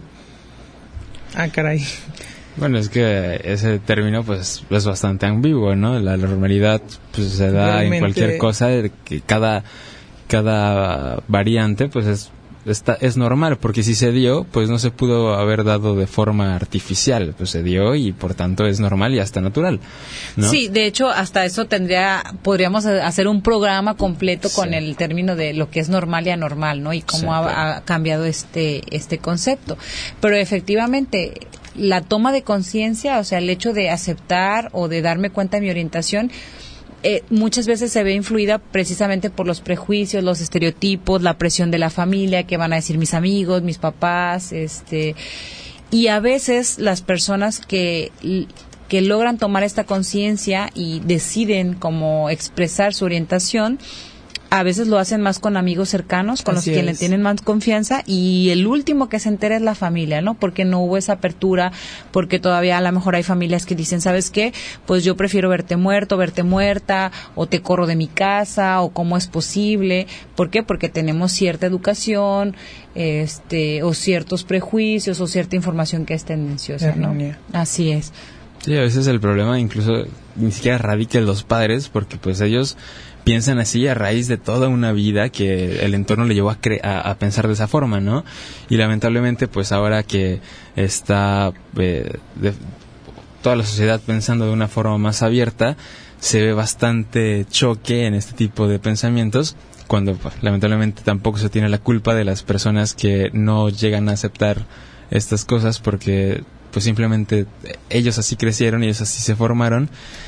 ah, caray. Bueno, es que ese término pues es bastante ambiguo, ¿no? La normalidad pues se da Realmente, en cualquier cosa, que cada cada variante, pues es Está, es normal, porque si se dio, pues no se pudo haber dado de forma artificial, pues se dio y por tanto es normal y hasta natural, ¿no? Sí, de hecho hasta eso tendría, podríamos hacer un programa completo Sí. con el término de lo que es normal y anormal, ¿no? Y cómo Sí, ha, claro. ha cambiado este, este concepto. Pero efectivamente, la toma de conciencia, o sea, el hecho de aceptar o de darme cuenta de mi orientación, Eh, muchas veces se ve influida precisamente por los prejuicios, los estereotipos, la presión de la familia, que van a decir mis amigos, mis papás, este, y a veces las personas que, que logran tomar esta conciencia y deciden como expresar su orientación, a veces lo hacen más con amigos cercanos, con Así los que le es. tienen más confianza, y el último que se entera es la familia, ¿no? Porque no hubo esa apertura, porque todavía a lo mejor hay familias que dicen, ¿sabes qué? Pues yo prefiero verte muerto, verte muerta, o te corro de mi casa, o cómo es posible. ¿Por qué? Porque tenemos cierta educación, este, o ciertos prejuicios, o cierta información que es tendenciosa, ¿no? Errónea. Así es. Sí, a veces el problema incluso ni siquiera radica en los padres, porque pues ellos piensan así a raíz de toda una vida que el entorno le llevó a, cre- a, a pensar de esa forma, ¿no? Y lamentablemente pues ahora que está eh, de, toda la sociedad pensando de una forma más abierta, se ve bastante choque en este tipo de pensamientos, cuando pues, lamentablemente tampoco se tiene la culpa de las personas que no llegan a aceptar estas cosas, porque pues simplemente ellos así crecieron, ellos así se formaron.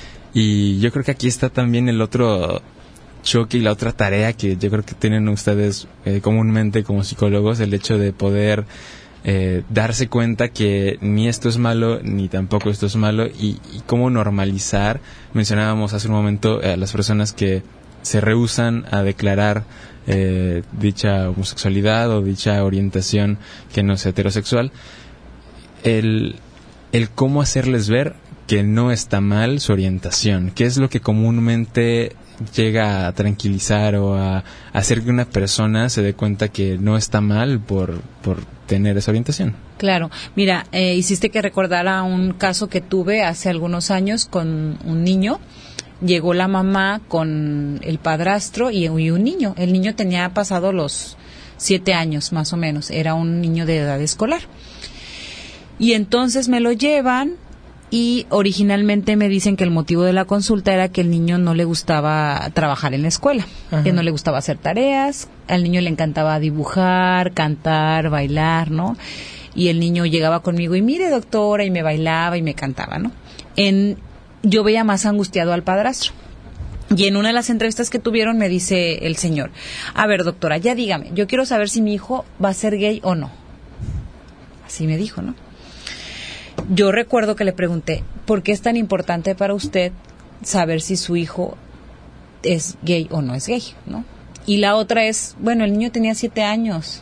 Y yo creo que aquí está también el otro choque y la otra tarea que yo creo que tienen ustedes eh, comúnmente como psicólogos, el hecho de poder eh, darse cuenta que ni esto es malo ni tampoco esto es malo, y, y cómo normalizar. Mencionábamos hace un momento a las personas que se rehúsan a declarar eh, dicha homosexualidad o dicha orientación que no es heterosexual, el, el cómo hacerles ver que no está mal su orientación, que es lo que comúnmente llega a tranquilizar o a hacer que una persona se dé cuenta que no está mal por, por tener esa orientación. Claro, mira, eh, hiciste que recordara un caso que tuve hace algunos años con un niño. Llegó la mamá con el padrastro y, y un niño. El niño tenía pasado los siete años más o menos, era un niño de edad escolar. Y entonces me lo llevan y originalmente me dicen que el motivo de la consulta era que el niño no le gustaba trabajar en la escuela, Ajá. que no le gustaba hacer tareas, al niño le encantaba dibujar, cantar, bailar, ¿no? Y el niño llegaba conmigo y mire doctora, y me bailaba y me cantaba, ¿no? En, yo veía más angustiado al padrastro. Y en una de las entrevistas que tuvieron me dice el señor, a ver doctora, ya dígame, yo quiero saber si mi hijo va a ser gay o no. Así me dijo, ¿no? Yo recuerdo que le pregunté, ¿por qué es tan importante para usted saber si su hijo es gay o no es gay, ¿no? Y la otra es, bueno, el niño tenía siete años,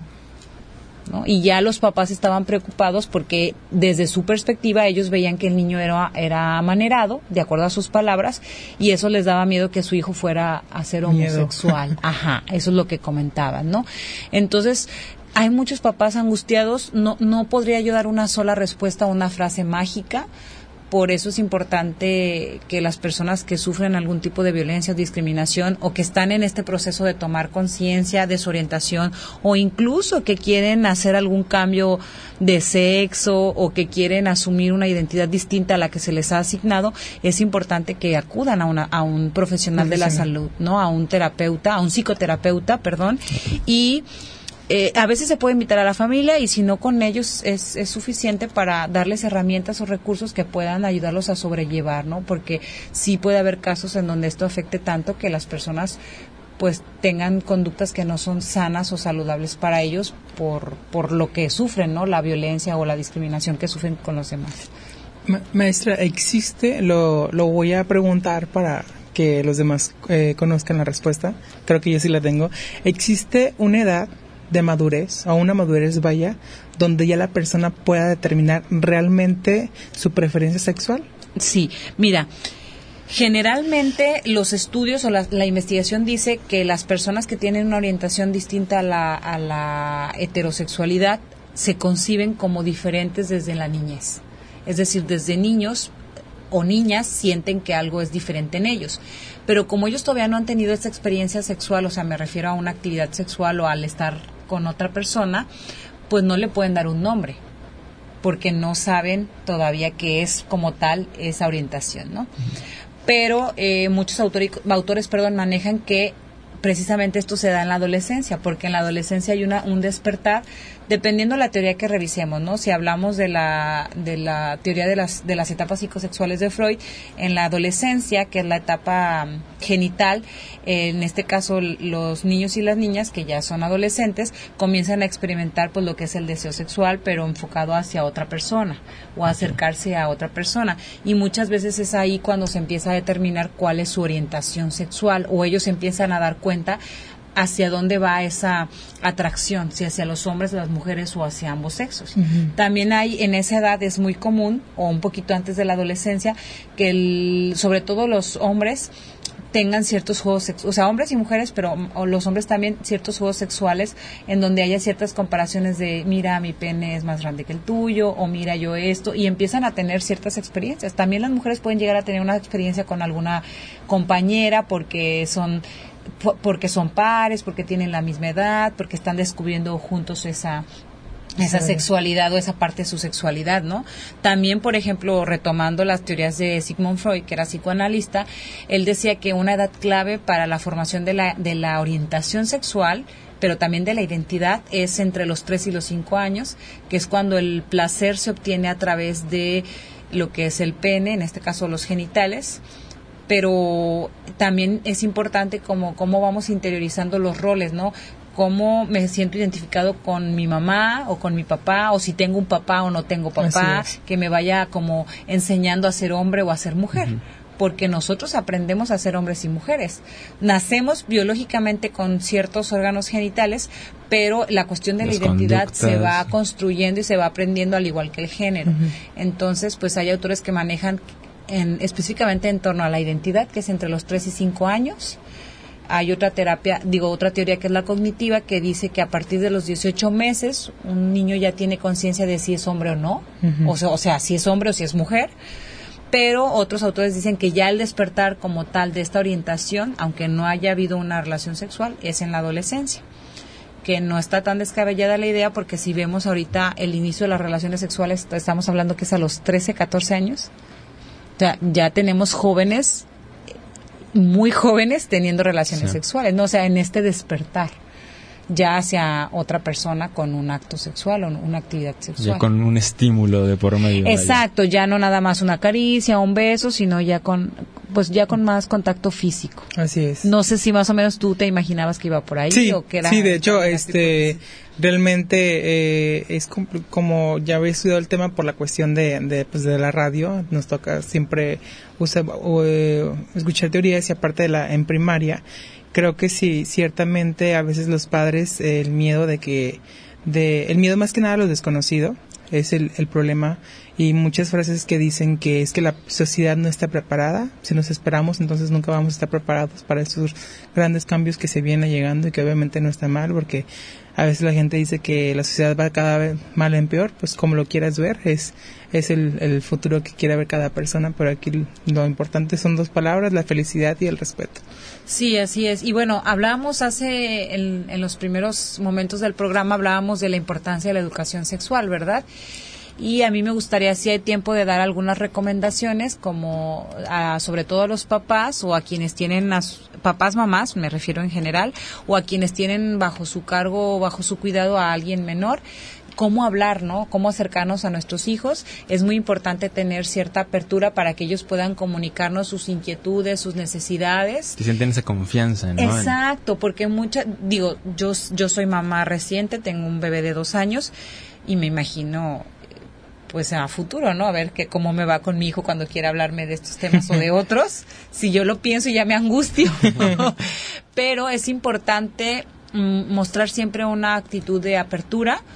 ¿no? Y ya los papás estaban preocupados porque desde su perspectiva ellos veían que el niño era, era amanerado, de acuerdo a sus palabras, y eso les daba miedo que su hijo fuera a ser Miedo. homosexual. Ajá, eso es lo que comentaban, ¿no? Entonces, hay muchos papás angustiados, no, no podría yo dar una sola respuesta o una frase mágica. Por eso es importante que las personas que sufren algún tipo de violencia o discriminación o que están en este proceso de tomar conciencia, desorientación o incluso que quieren hacer algún cambio de sexo o que quieren asumir una identidad distinta a la que se les ha asignado, es importante que acudan a, una, a un profesional de la salud, ¿no? A un terapeuta, a un psicoterapeuta, perdón, y Eh, a veces se puede invitar a la familia y si no con ellos es, es suficiente para darles herramientas o recursos que puedan ayudarlos a sobrellevar, ¿no? Porque sí puede haber casos en donde esto afecte tanto que las personas pues tengan conductas que no son sanas o saludables para ellos por, por lo que sufren, ¿no? La violencia o la discriminación que sufren con los demás. Ma- maestra, ¿existe? Lo, lo voy a preguntar para que los demás eh, conozcan la respuesta. Creo que yo sí la tengo. ¿Existe una edad de madurez, o una madurez vaya, donde ya la persona pueda determinar realmente su preferencia sexual? Sí, mira, generalmente los estudios o la, la investigación dice que las personas que tienen una orientación distinta a la, a la heterosexualidad se conciben como diferentes desde la niñez. Es decir, desde niños o niñas sienten que algo es diferente en ellos. Pero como ellos todavía no han tenido esta experiencia sexual, o sea, me refiero a una actividad sexual o al estar con otra persona, pues no le pueden dar un nombre, porque no saben todavía qué es como tal esa orientación, ¿no? Pero eh, muchos autores, autores perdón, manejan que precisamente esto se da en la adolescencia, porque en la adolescencia hay una, un despertar, dependiendo de la teoría que revisemos, ¿no? Si hablamos de la de la teoría de las de las etapas psicosexuales de Freud, en la adolescencia, que es la etapa um, genital, eh, en este caso los niños y las niñas que ya son adolescentes comienzan a experimentar pues lo que es el deseo sexual, pero enfocado hacia otra persona o a acercarse a otra persona, y muchas veces es ahí cuando se empieza a determinar cuál es su orientación sexual, o ellos empiezan a dar cuenta hacia dónde va esa atracción, si hacia los hombres, las mujeres o hacia ambos sexos. Uh-huh. También hay, en esa edad es muy común, o un poquito antes de la adolescencia, que el, sobre todo los hombres tengan ciertos juegos sexuales, o sea, hombres y mujeres, pero o los hombres también, ciertos juegos sexuales en donde haya ciertas comparaciones de, mira, mi pene es más grande que el tuyo, o mira yo esto, y empiezan a tener ciertas experiencias. También las mujeres pueden llegar a tener una experiencia con alguna compañera porque son porque son pares, porque tienen la misma edad, porque están descubriendo juntos esa esa sexualidad o esa parte de su sexualidad, ¿no? También, por ejemplo, retomando las teorías de Sigmund Freud, que era psicoanalista, él decía que una edad clave para la formación de la de la orientación sexual, pero también de la identidad, es entre los tres y los cinco años, que es cuando el placer se obtiene a través de lo que es el pene, en este caso los genitales. Pero también es importante como cómo vamos interiorizando los roles, ¿no? Cómo me siento identificado con mi mamá o con mi papá, o si tengo un papá o no tengo papá, que me vaya como enseñando a ser hombre o a ser mujer. Uh-huh. Porque nosotros aprendemos a ser hombres y mujeres. Nacemos biológicamente con ciertos órganos genitales, pero la cuestión de Las la identidad conductas. Se va construyendo y se va aprendiendo al igual que el género. Uh-huh. Entonces, pues hay autores que manejan En, específicamente en torno a la identidad, que es entre los tres y cinco años. Hay otra terapia, digo, otra teoría que es la cognitiva, que dice que a partir de los dieciocho meses un niño ya tiene conciencia de si es hombre o no, uh-huh. o, sea, o sea, si es hombre o si es mujer. Pero otros autores dicen que ya el despertar como tal de esta orientación, aunque no haya habido una relación sexual, es en la adolescencia. Que no está tan descabellada la idea, porque si vemos ahorita el inicio de las relaciones sexuales, estamos hablando que es a los trece, catorce años. O sea, ya tenemos jóvenes, muy jóvenes, teniendo relaciones sí. sexuales, ¿no? O sea, en este despertar ya hacia otra persona con un acto sexual o una actividad sexual. Ya con un estímulo de por medio. Exacto, vaya. Ya no nada más una caricia, un beso, sino ya con, pues ya con más contacto físico. Así es. No sé si más o menos tú te imaginabas que iba por ahí sí, o que era. Sí, de hecho, este, realmente eh, es como, como ya había estudiado el tema por la cuestión de, de, pues de la radio, nos toca siempre usar, o, eh, escuchar teorías, y aparte de la en primaria. Creo que sí, ciertamente a veces los padres, eh, el miedo de que, de, el miedo más que nada a lo desconocido es el, el problema, y muchas frases que dicen que es que la sociedad no está preparada, si nos esperamos entonces nunca vamos a estar preparados para esos grandes cambios que se vienen llegando, y que obviamente no está mal, porque a veces la gente dice que la sociedad va cada vez mal en peor, pues como lo quieras ver, es es el, el futuro que quiere ver cada persona, pero aquí lo importante son dos palabras, la felicidad y el respeto. Sí, así es. Y bueno, hablábamos hace, en, en los primeros momentos del programa, hablábamos de la importancia de la educación sexual, ¿verdad? Y a mí me gustaría, si hay tiempo, de dar algunas recomendaciones, como a, sobre todo a los papás o a quienes tienen, a sus, papás, mamás, me refiero en general, o a quienes tienen bajo su cargo o bajo su cuidado a alguien menor. Cómo hablar, ¿no? Cómo acercarnos a nuestros hijos. Es muy importante tener cierta apertura para que ellos puedan comunicarnos sus inquietudes, sus necesidades. Que sienten esa confianza, ¿no? Exacto, porque mucha, digo, yo, yo soy mamá reciente, tengo un bebé de dos años y me imagino, pues a futuro, ¿no? A ver que cómo me va con mi hijo cuando quiera hablarme de estos temas o de otros. Si yo lo pienso, ya me angustio. Pero es importante mm, mostrar siempre una actitud de apertura.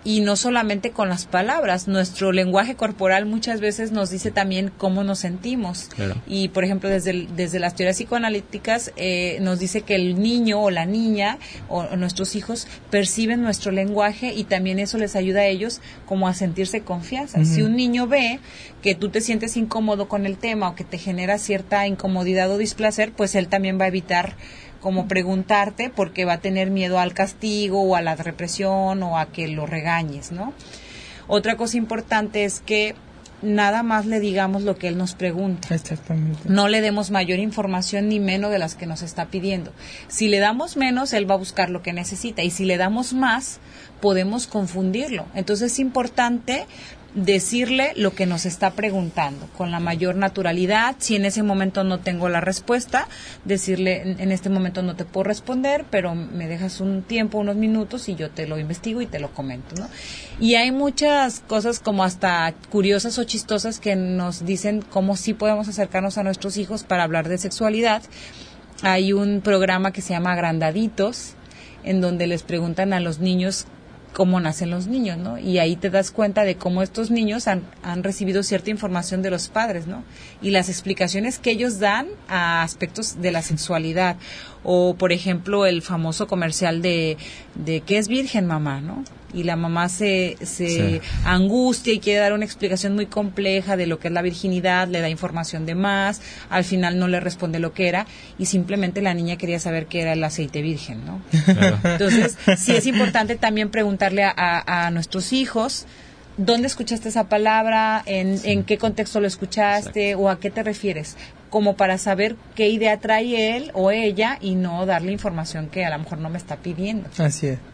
Y no solamente con las palabras, nuestro lenguaje corporal muchas veces nos dice también cómo nos sentimos. Claro. Y, por ejemplo, desde, el- desde las teorías psicoanalíticas eh, nos dice que el niño o la niña o, o nuestros hijos perciben nuestro lenguaje y también eso les ayuda a ellos como a sentirse confianza. Ujú. Si un niño ve que tú te sientes incómodo con el tema o que te genera cierta incomodidad o displacer, pues él también va a evitar como preguntarte porque va a tener miedo al castigo o a la represión o a que lo regañes, ¿no? Otra cosa importante es que nada más le digamos lo que él nos pregunta. Exactamente. No le demos mayor información ni menos de las que nos está pidiendo. Si le damos menos, él va a buscar lo que necesita. Y si le damos más, podemos confundirlo. Entonces es importante decirle lo que nos está preguntando con la mayor naturalidad. Si en ese momento no tengo la respuesta, decirle en, en este momento no te puedo responder, pero me dejas un tiempo, unos minutos y yo te lo investigo y te lo comento, ¿no? Y hay muchas cosas como hasta curiosas o chistosas que nos dicen cómo sí podemos acercarnos a nuestros hijos para hablar de sexualidad. Hay un programa que se llama Agrandaditos, en donde les preguntan a los niños cómo nacen los niños, ¿no? Y ahí te das cuenta de cómo estos niños han, han recibido cierta información de los padres, ¿no? Y las explicaciones que ellos dan a aspectos de la sexualidad. O, por ejemplo, el famoso comercial de, de ¿qué es virgen, mamá?, ¿no? Y la mamá se, se Sí. angustia y quiere dar una explicación muy compleja de lo que es la virginidad, le da información de más, al final no le responde lo que era y simplemente la niña quería saber qué era el aceite virgen, ¿no? Claro. Entonces, sí es importante también preguntarle a, a, a nuestros hijos dónde escuchaste esa palabra, en, en qué contexto lo escuchaste o a qué te refieres, como para saber qué idea trae él o ella y no darle información que a lo mejor no me está pidiendo. Así es.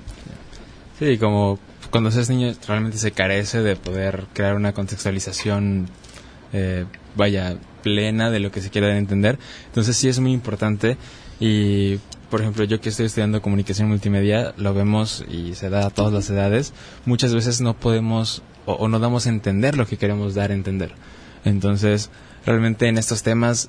Sí, como cuando seas niño realmente se carece de poder crear una contextualización, eh, vaya, plena de lo que se quiera entender. Entonces sí es muy importante y, por ejemplo, yo que estoy estudiando comunicación multimedia, lo vemos y se da a todas las edades. Muchas veces no podemos o, o no damos a entender lo que queremos dar a entender. Entonces, realmente en estos temas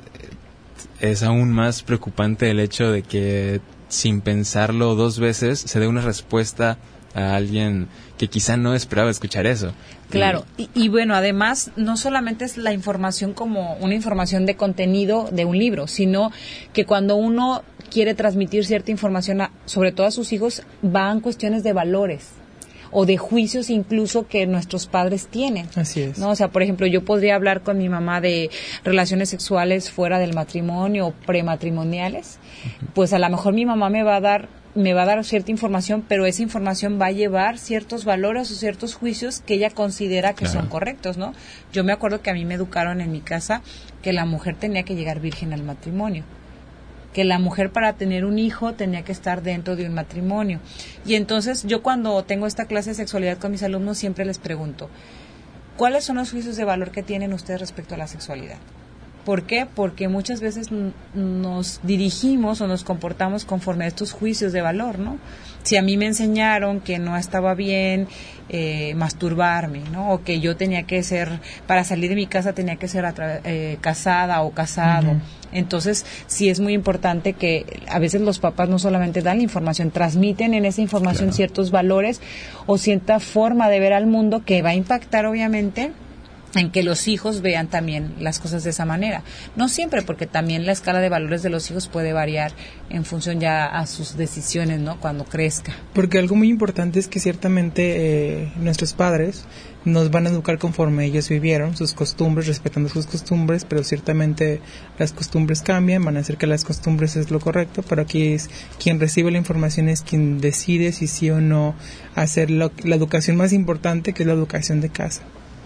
eh, es aún más preocupante el hecho de que sin pensarlo dos veces se dé una respuesta a alguien que quizá no esperaba escuchar eso. Claro, y, y bueno, además no solamente es la información como una información de contenido de un libro, sino que cuando uno quiere transmitir cierta información, a, sobre todo a sus hijos, van cuestiones de valores o de juicios incluso que nuestros padres tienen. Así es. ¿No? O sea, por ejemplo, yo podría hablar con mi mamá de relaciones sexuales fuera del matrimonio o prematrimoniales, pues a lo mejor mi mamá me va a dar me va a dar cierta información, pero esa información va a llevar ciertos valores o ciertos juicios que ella considera que Claro. son correctos, ¿no? Yo me acuerdo que a mí me educaron en mi casa que la mujer tenía que llegar virgen al matrimonio, que la mujer para tener un hijo tenía que estar dentro de un matrimonio. Y entonces yo cuando tengo esta clase de sexualidad con mis alumnos siempre les pregunto, ¿cuáles son los juicios de valor que tienen ustedes respecto a la sexualidad? ¿Por qué? Porque muchas veces n- nos dirigimos o nos comportamos conforme a estos juicios de valor, ¿no? Si a mí me enseñaron que no estaba bien eh, masturbarme, ¿no? O que yo tenía que ser, para salir de mi casa tenía que ser atra- eh, casada o casado. Ujú. Entonces, sí es muy importante que a veces los papás no solamente dan la información, transmiten en esa información Claro. ciertos valores o cierta forma de ver al mundo que va a impactar, obviamente, en que los hijos vean también las cosas de esa manera. No siempre, porque también la escala de valores de los hijos puede variar en función ya a sus decisiones, ¿no? Cuando crezca. Porque algo muy importante es que ciertamente eh, nuestros padres nos van a educar conforme ellos vivieron, sus costumbres, respetando sus costumbres, pero ciertamente las costumbres cambian, van a hacer que las costumbres es lo correcto, pero aquí es quien recibe la información es quien decide si sí o no hacer lo- la educación más importante, que es la educación de casa.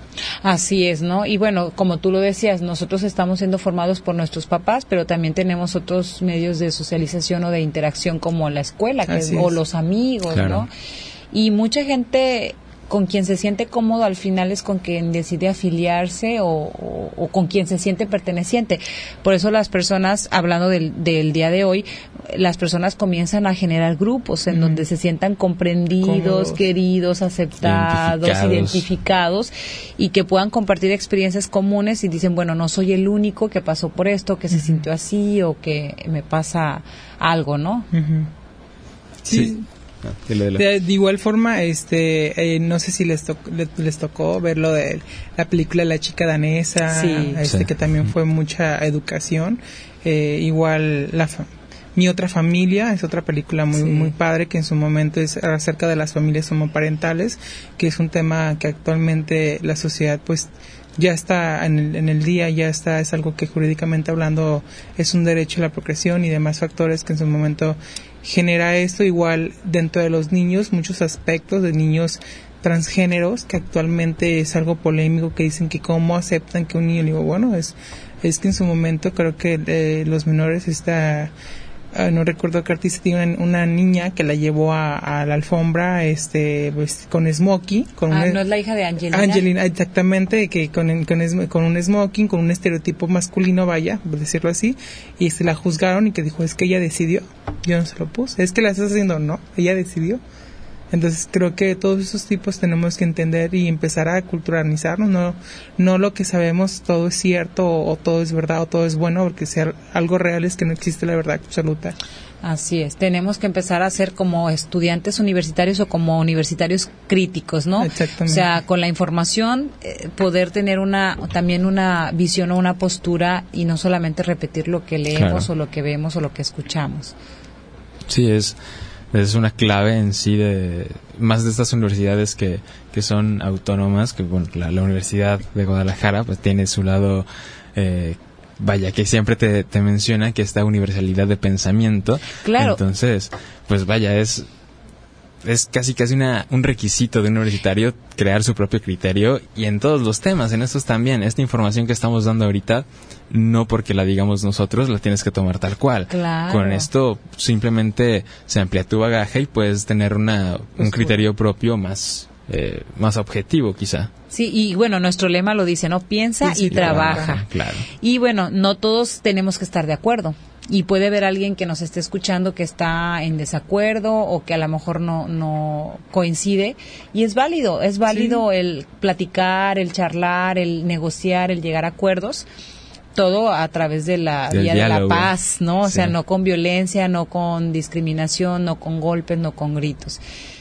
Así es, ¿no? Y bueno, como tú lo decías, nosotros estamos siendo formados por nuestros papás, pero también tenemos otros medios de socialización o de interacción como la escuela que Así o es. los amigos, Claro. ¿no? Y mucha gente con quien se siente cómodo al final es con quien decide afiliarse o, o, o con quien se siente perteneciente. Por eso las personas, hablando del, del día de hoy, las personas comienzan a generar grupos en Ujú. donde se sientan comprendidos, Cómodos. queridos, aceptados, Identificados. identificados y que puedan compartir experiencias comunes y dicen, bueno, no soy el único que pasó por esto, que se Ujú. sintió así o que me pasa algo, ¿no? Ujú. Sí. Ah, dile, dile. De, de igual forma, este, eh, no sé si les, to- le- les tocó ver lo de la película La chica danesa, Sí. este Sí. que también fue mucha educación. Eh, igual la fa- Mi otra familia es otra película muy Sí. muy padre que en su momento es acerca de las familias homoparentales, que es un tema que actualmente la sociedad pues ya está en el, en el día, ya está, es algo que jurídicamente hablando es un derecho a la procreación y demás factores que en su momento genera esto. Igual dentro de los niños, muchos aspectos de niños transgéneros, que actualmente es algo polémico, que dicen que cómo aceptan que un niño, digo, bueno, es, es que en su momento creo que eh, los menores está... Uh, no recuerdo qué artista tiene una, una niña que la llevó a, a la alfombra este pues, con smoking con Ah, una- ¿no es la hija de Angelina? Angelina, exactamente, que con, con, es- con un smoking, con un estereotipo masculino, vaya, por decirlo así, y se la juzgaron y que dijo, es que ella decidió, yo no se lo puse, es que la estás haciendo, no, ella decidió. Entonces creo que todos esos tipos tenemos que entender y empezar a culturalizarnos, no, no lo que sabemos todo es cierto o, o todo es verdad o todo es bueno, porque sea algo real es que no existe la verdad absoluta. Así es, tenemos que empezar a ser como estudiantes universitarios o como universitarios críticos, ¿no? Exactamente. O sea, con la información eh, poder tener una también una visión o una postura y no solamente repetir lo que leemos Claro. o lo que vemos o lo que escuchamos. Sí, es, es una clave en sí de más de estas universidades que, que son autónomas, que bueno, la, la Universidad de Guadalajara pues tiene su lado, eh, vaya, que siempre te, te menciona que esta universalidad de pensamiento. Claro. Entonces, pues vaya, es es casi casi una, un requisito de un universitario crear su propio criterio y en todos los temas, en estos también. Esta información que estamos dando ahorita, no porque la digamos nosotros, la tienes que tomar tal cual. Claro. Con esto simplemente se amplía tu bagaje y puedes tener una, un criterio propio más, eh, más objetivo quizá. Sí, y bueno, nuestro lema lo dice, ¿no? Piensa Sí, sí, y trabaja. Claro. Y bueno, no todos tenemos que estar de acuerdo. Y puede haber alguien que nos esté escuchando que está en desacuerdo o que a lo mejor no, no coincide. Y es válido, es válido Sí. el platicar, el charlar, el negociar, el llegar a acuerdos. Todo a través de la Del vía de la diálogo. paz, ¿no? O Sí. sea, no con violencia, no con discriminación, no con golpes, no con gritos.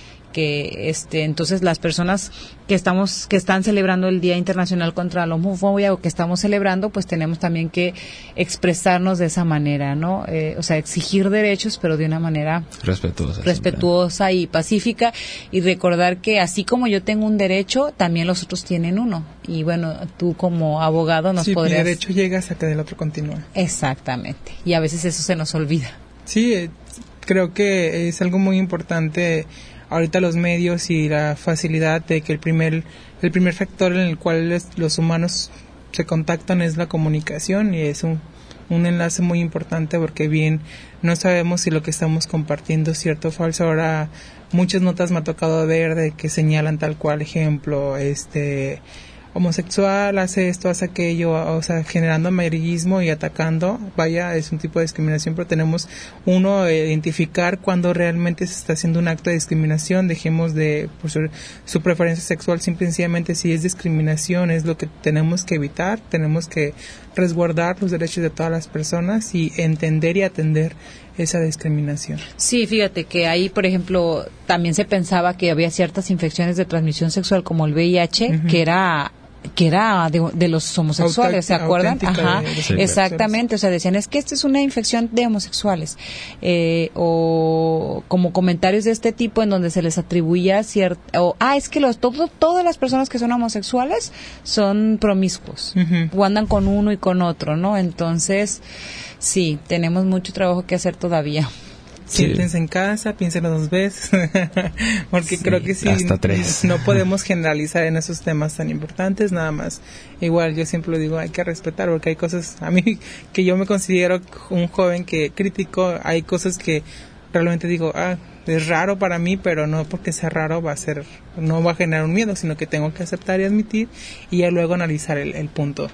Que este entonces las personas que estamos que están celebrando el Día Internacional contra la Homofobia o que estamos celebrando, pues tenemos también que expresarnos de esa manera, ¿no? Eh, o sea, exigir derechos, pero de una manera Respetuosa. respetuosa y pacífica, y recordar que así como yo tengo un derecho, también los otros tienen uno. Y bueno, tú como abogado nos Si mi podrías... derecho llega hasta que del otro continúa. Exactamente. Y a veces eso se nos olvida. Sí, eh, creo que es algo muy importante ahorita los medios y la facilidad de que el primer el primer factor en el cual les- los humanos se contactan es la comunicación, y es un, un enlace muy importante porque bien no sabemos si lo que estamos compartiendo es cierto o falso. Ahora muchas notas me ha tocado ver de que señalan tal cual ejemplo, este homosexual hace esto, hace aquello, o sea, generando amarillismo y atacando, vaya, es un tipo de discriminación, pero tenemos uno, eh, identificar cuando realmente se está haciendo un acto de discriminación. Dejemos de, por su, su preferencia sexual, simple y sencillamente, si es discriminación, es lo que tenemos que evitar. Tenemos que resguardar los derechos de todas las personas y entender y atender esa discriminación. Sí, fíjate que ahí, por ejemplo, también se pensaba que había ciertas infecciones de transmisión sexual como el V I H, Ujú. que era que era de, de los homosexuales, ¿se Auténtica- acuerdan? auténtica Ajá, de- de- Sí. exactamente, o sea, decían, es que esta es una infección de homosexuales, eh, o como comentarios de este tipo en donde se les atribuía cierto, o, ah, es que los, todo, todas las personas que son homosexuales son promiscuos, Ujú. o andan con uno y con otro, ¿no? Entonces, sí, tenemos mucho trabajo que hacer todavía. Sí. Siéntense en casa, piénsenlo dos veces, porque Sí, creo que sí, hasta tres. no podemos generalizar en esos temas tan importantes, nada más. Igual yo siempre lo digo, hay que respetar, porque hay cosas, a mí que yo me considero un joven que crítico, hay cosas que realmente digo, ah, es raro para mí, pero no porque sea raro va a ser, no va a generar un miedo, sino que tengo que aceptar y admitir y ya luego analizar el, el punto.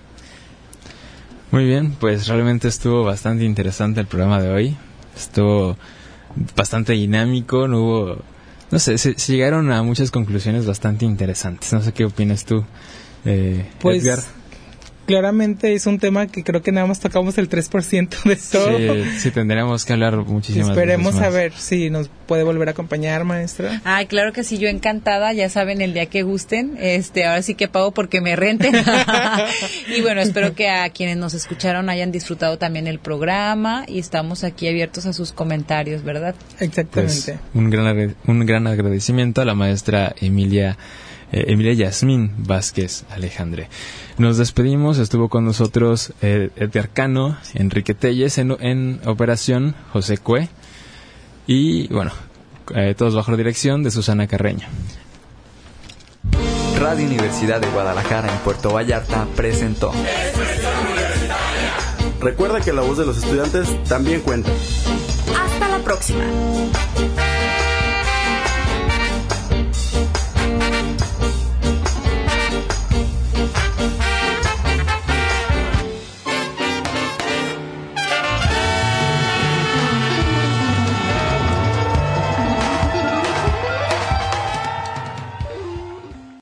Muy bien, pues realmente estuvo bastante interesante el programa de hoy. Estuvo bastante dinámico, no hubo... No sé, se, se llegaron a muchas conclusiones bastante interesantes. No sé qué opinas tú, eh, Pues, Edgar. claramente es un tema que creo que nada más tocamos el tres por ciento de todo. Sí, sí, tendríamos que hablar muchísimas Esperemos veces más. a ver si nos puede volver a acompañar, maestra. Ay, claro que sí, yo encantada, ya saben, el día que gusten, este, ahora sí que pago porque me renten. Y bueno, espero que a quienes nos escucharon hayan disfrutado también el programa y estamos aquí abiertos a sus comentarios, ¿verdad? Exactamente. Pues, un gran agrade- un gran agradecimiento a la maestra Emilia eh, Emilia Yasmín Vázquez Alejandre. Nos despedimos, estuvo con nosotros eh, Edgar Cano, Enrique Telles en, en operación, José Cue y bueno, eh, todos bajo la dirección de Susana Carreño. Radio Universidad de Guadalajara en Puerto Vallarta presentó. Recuerda que la voz de los estudiantes también cuenta. Hasta la próxima.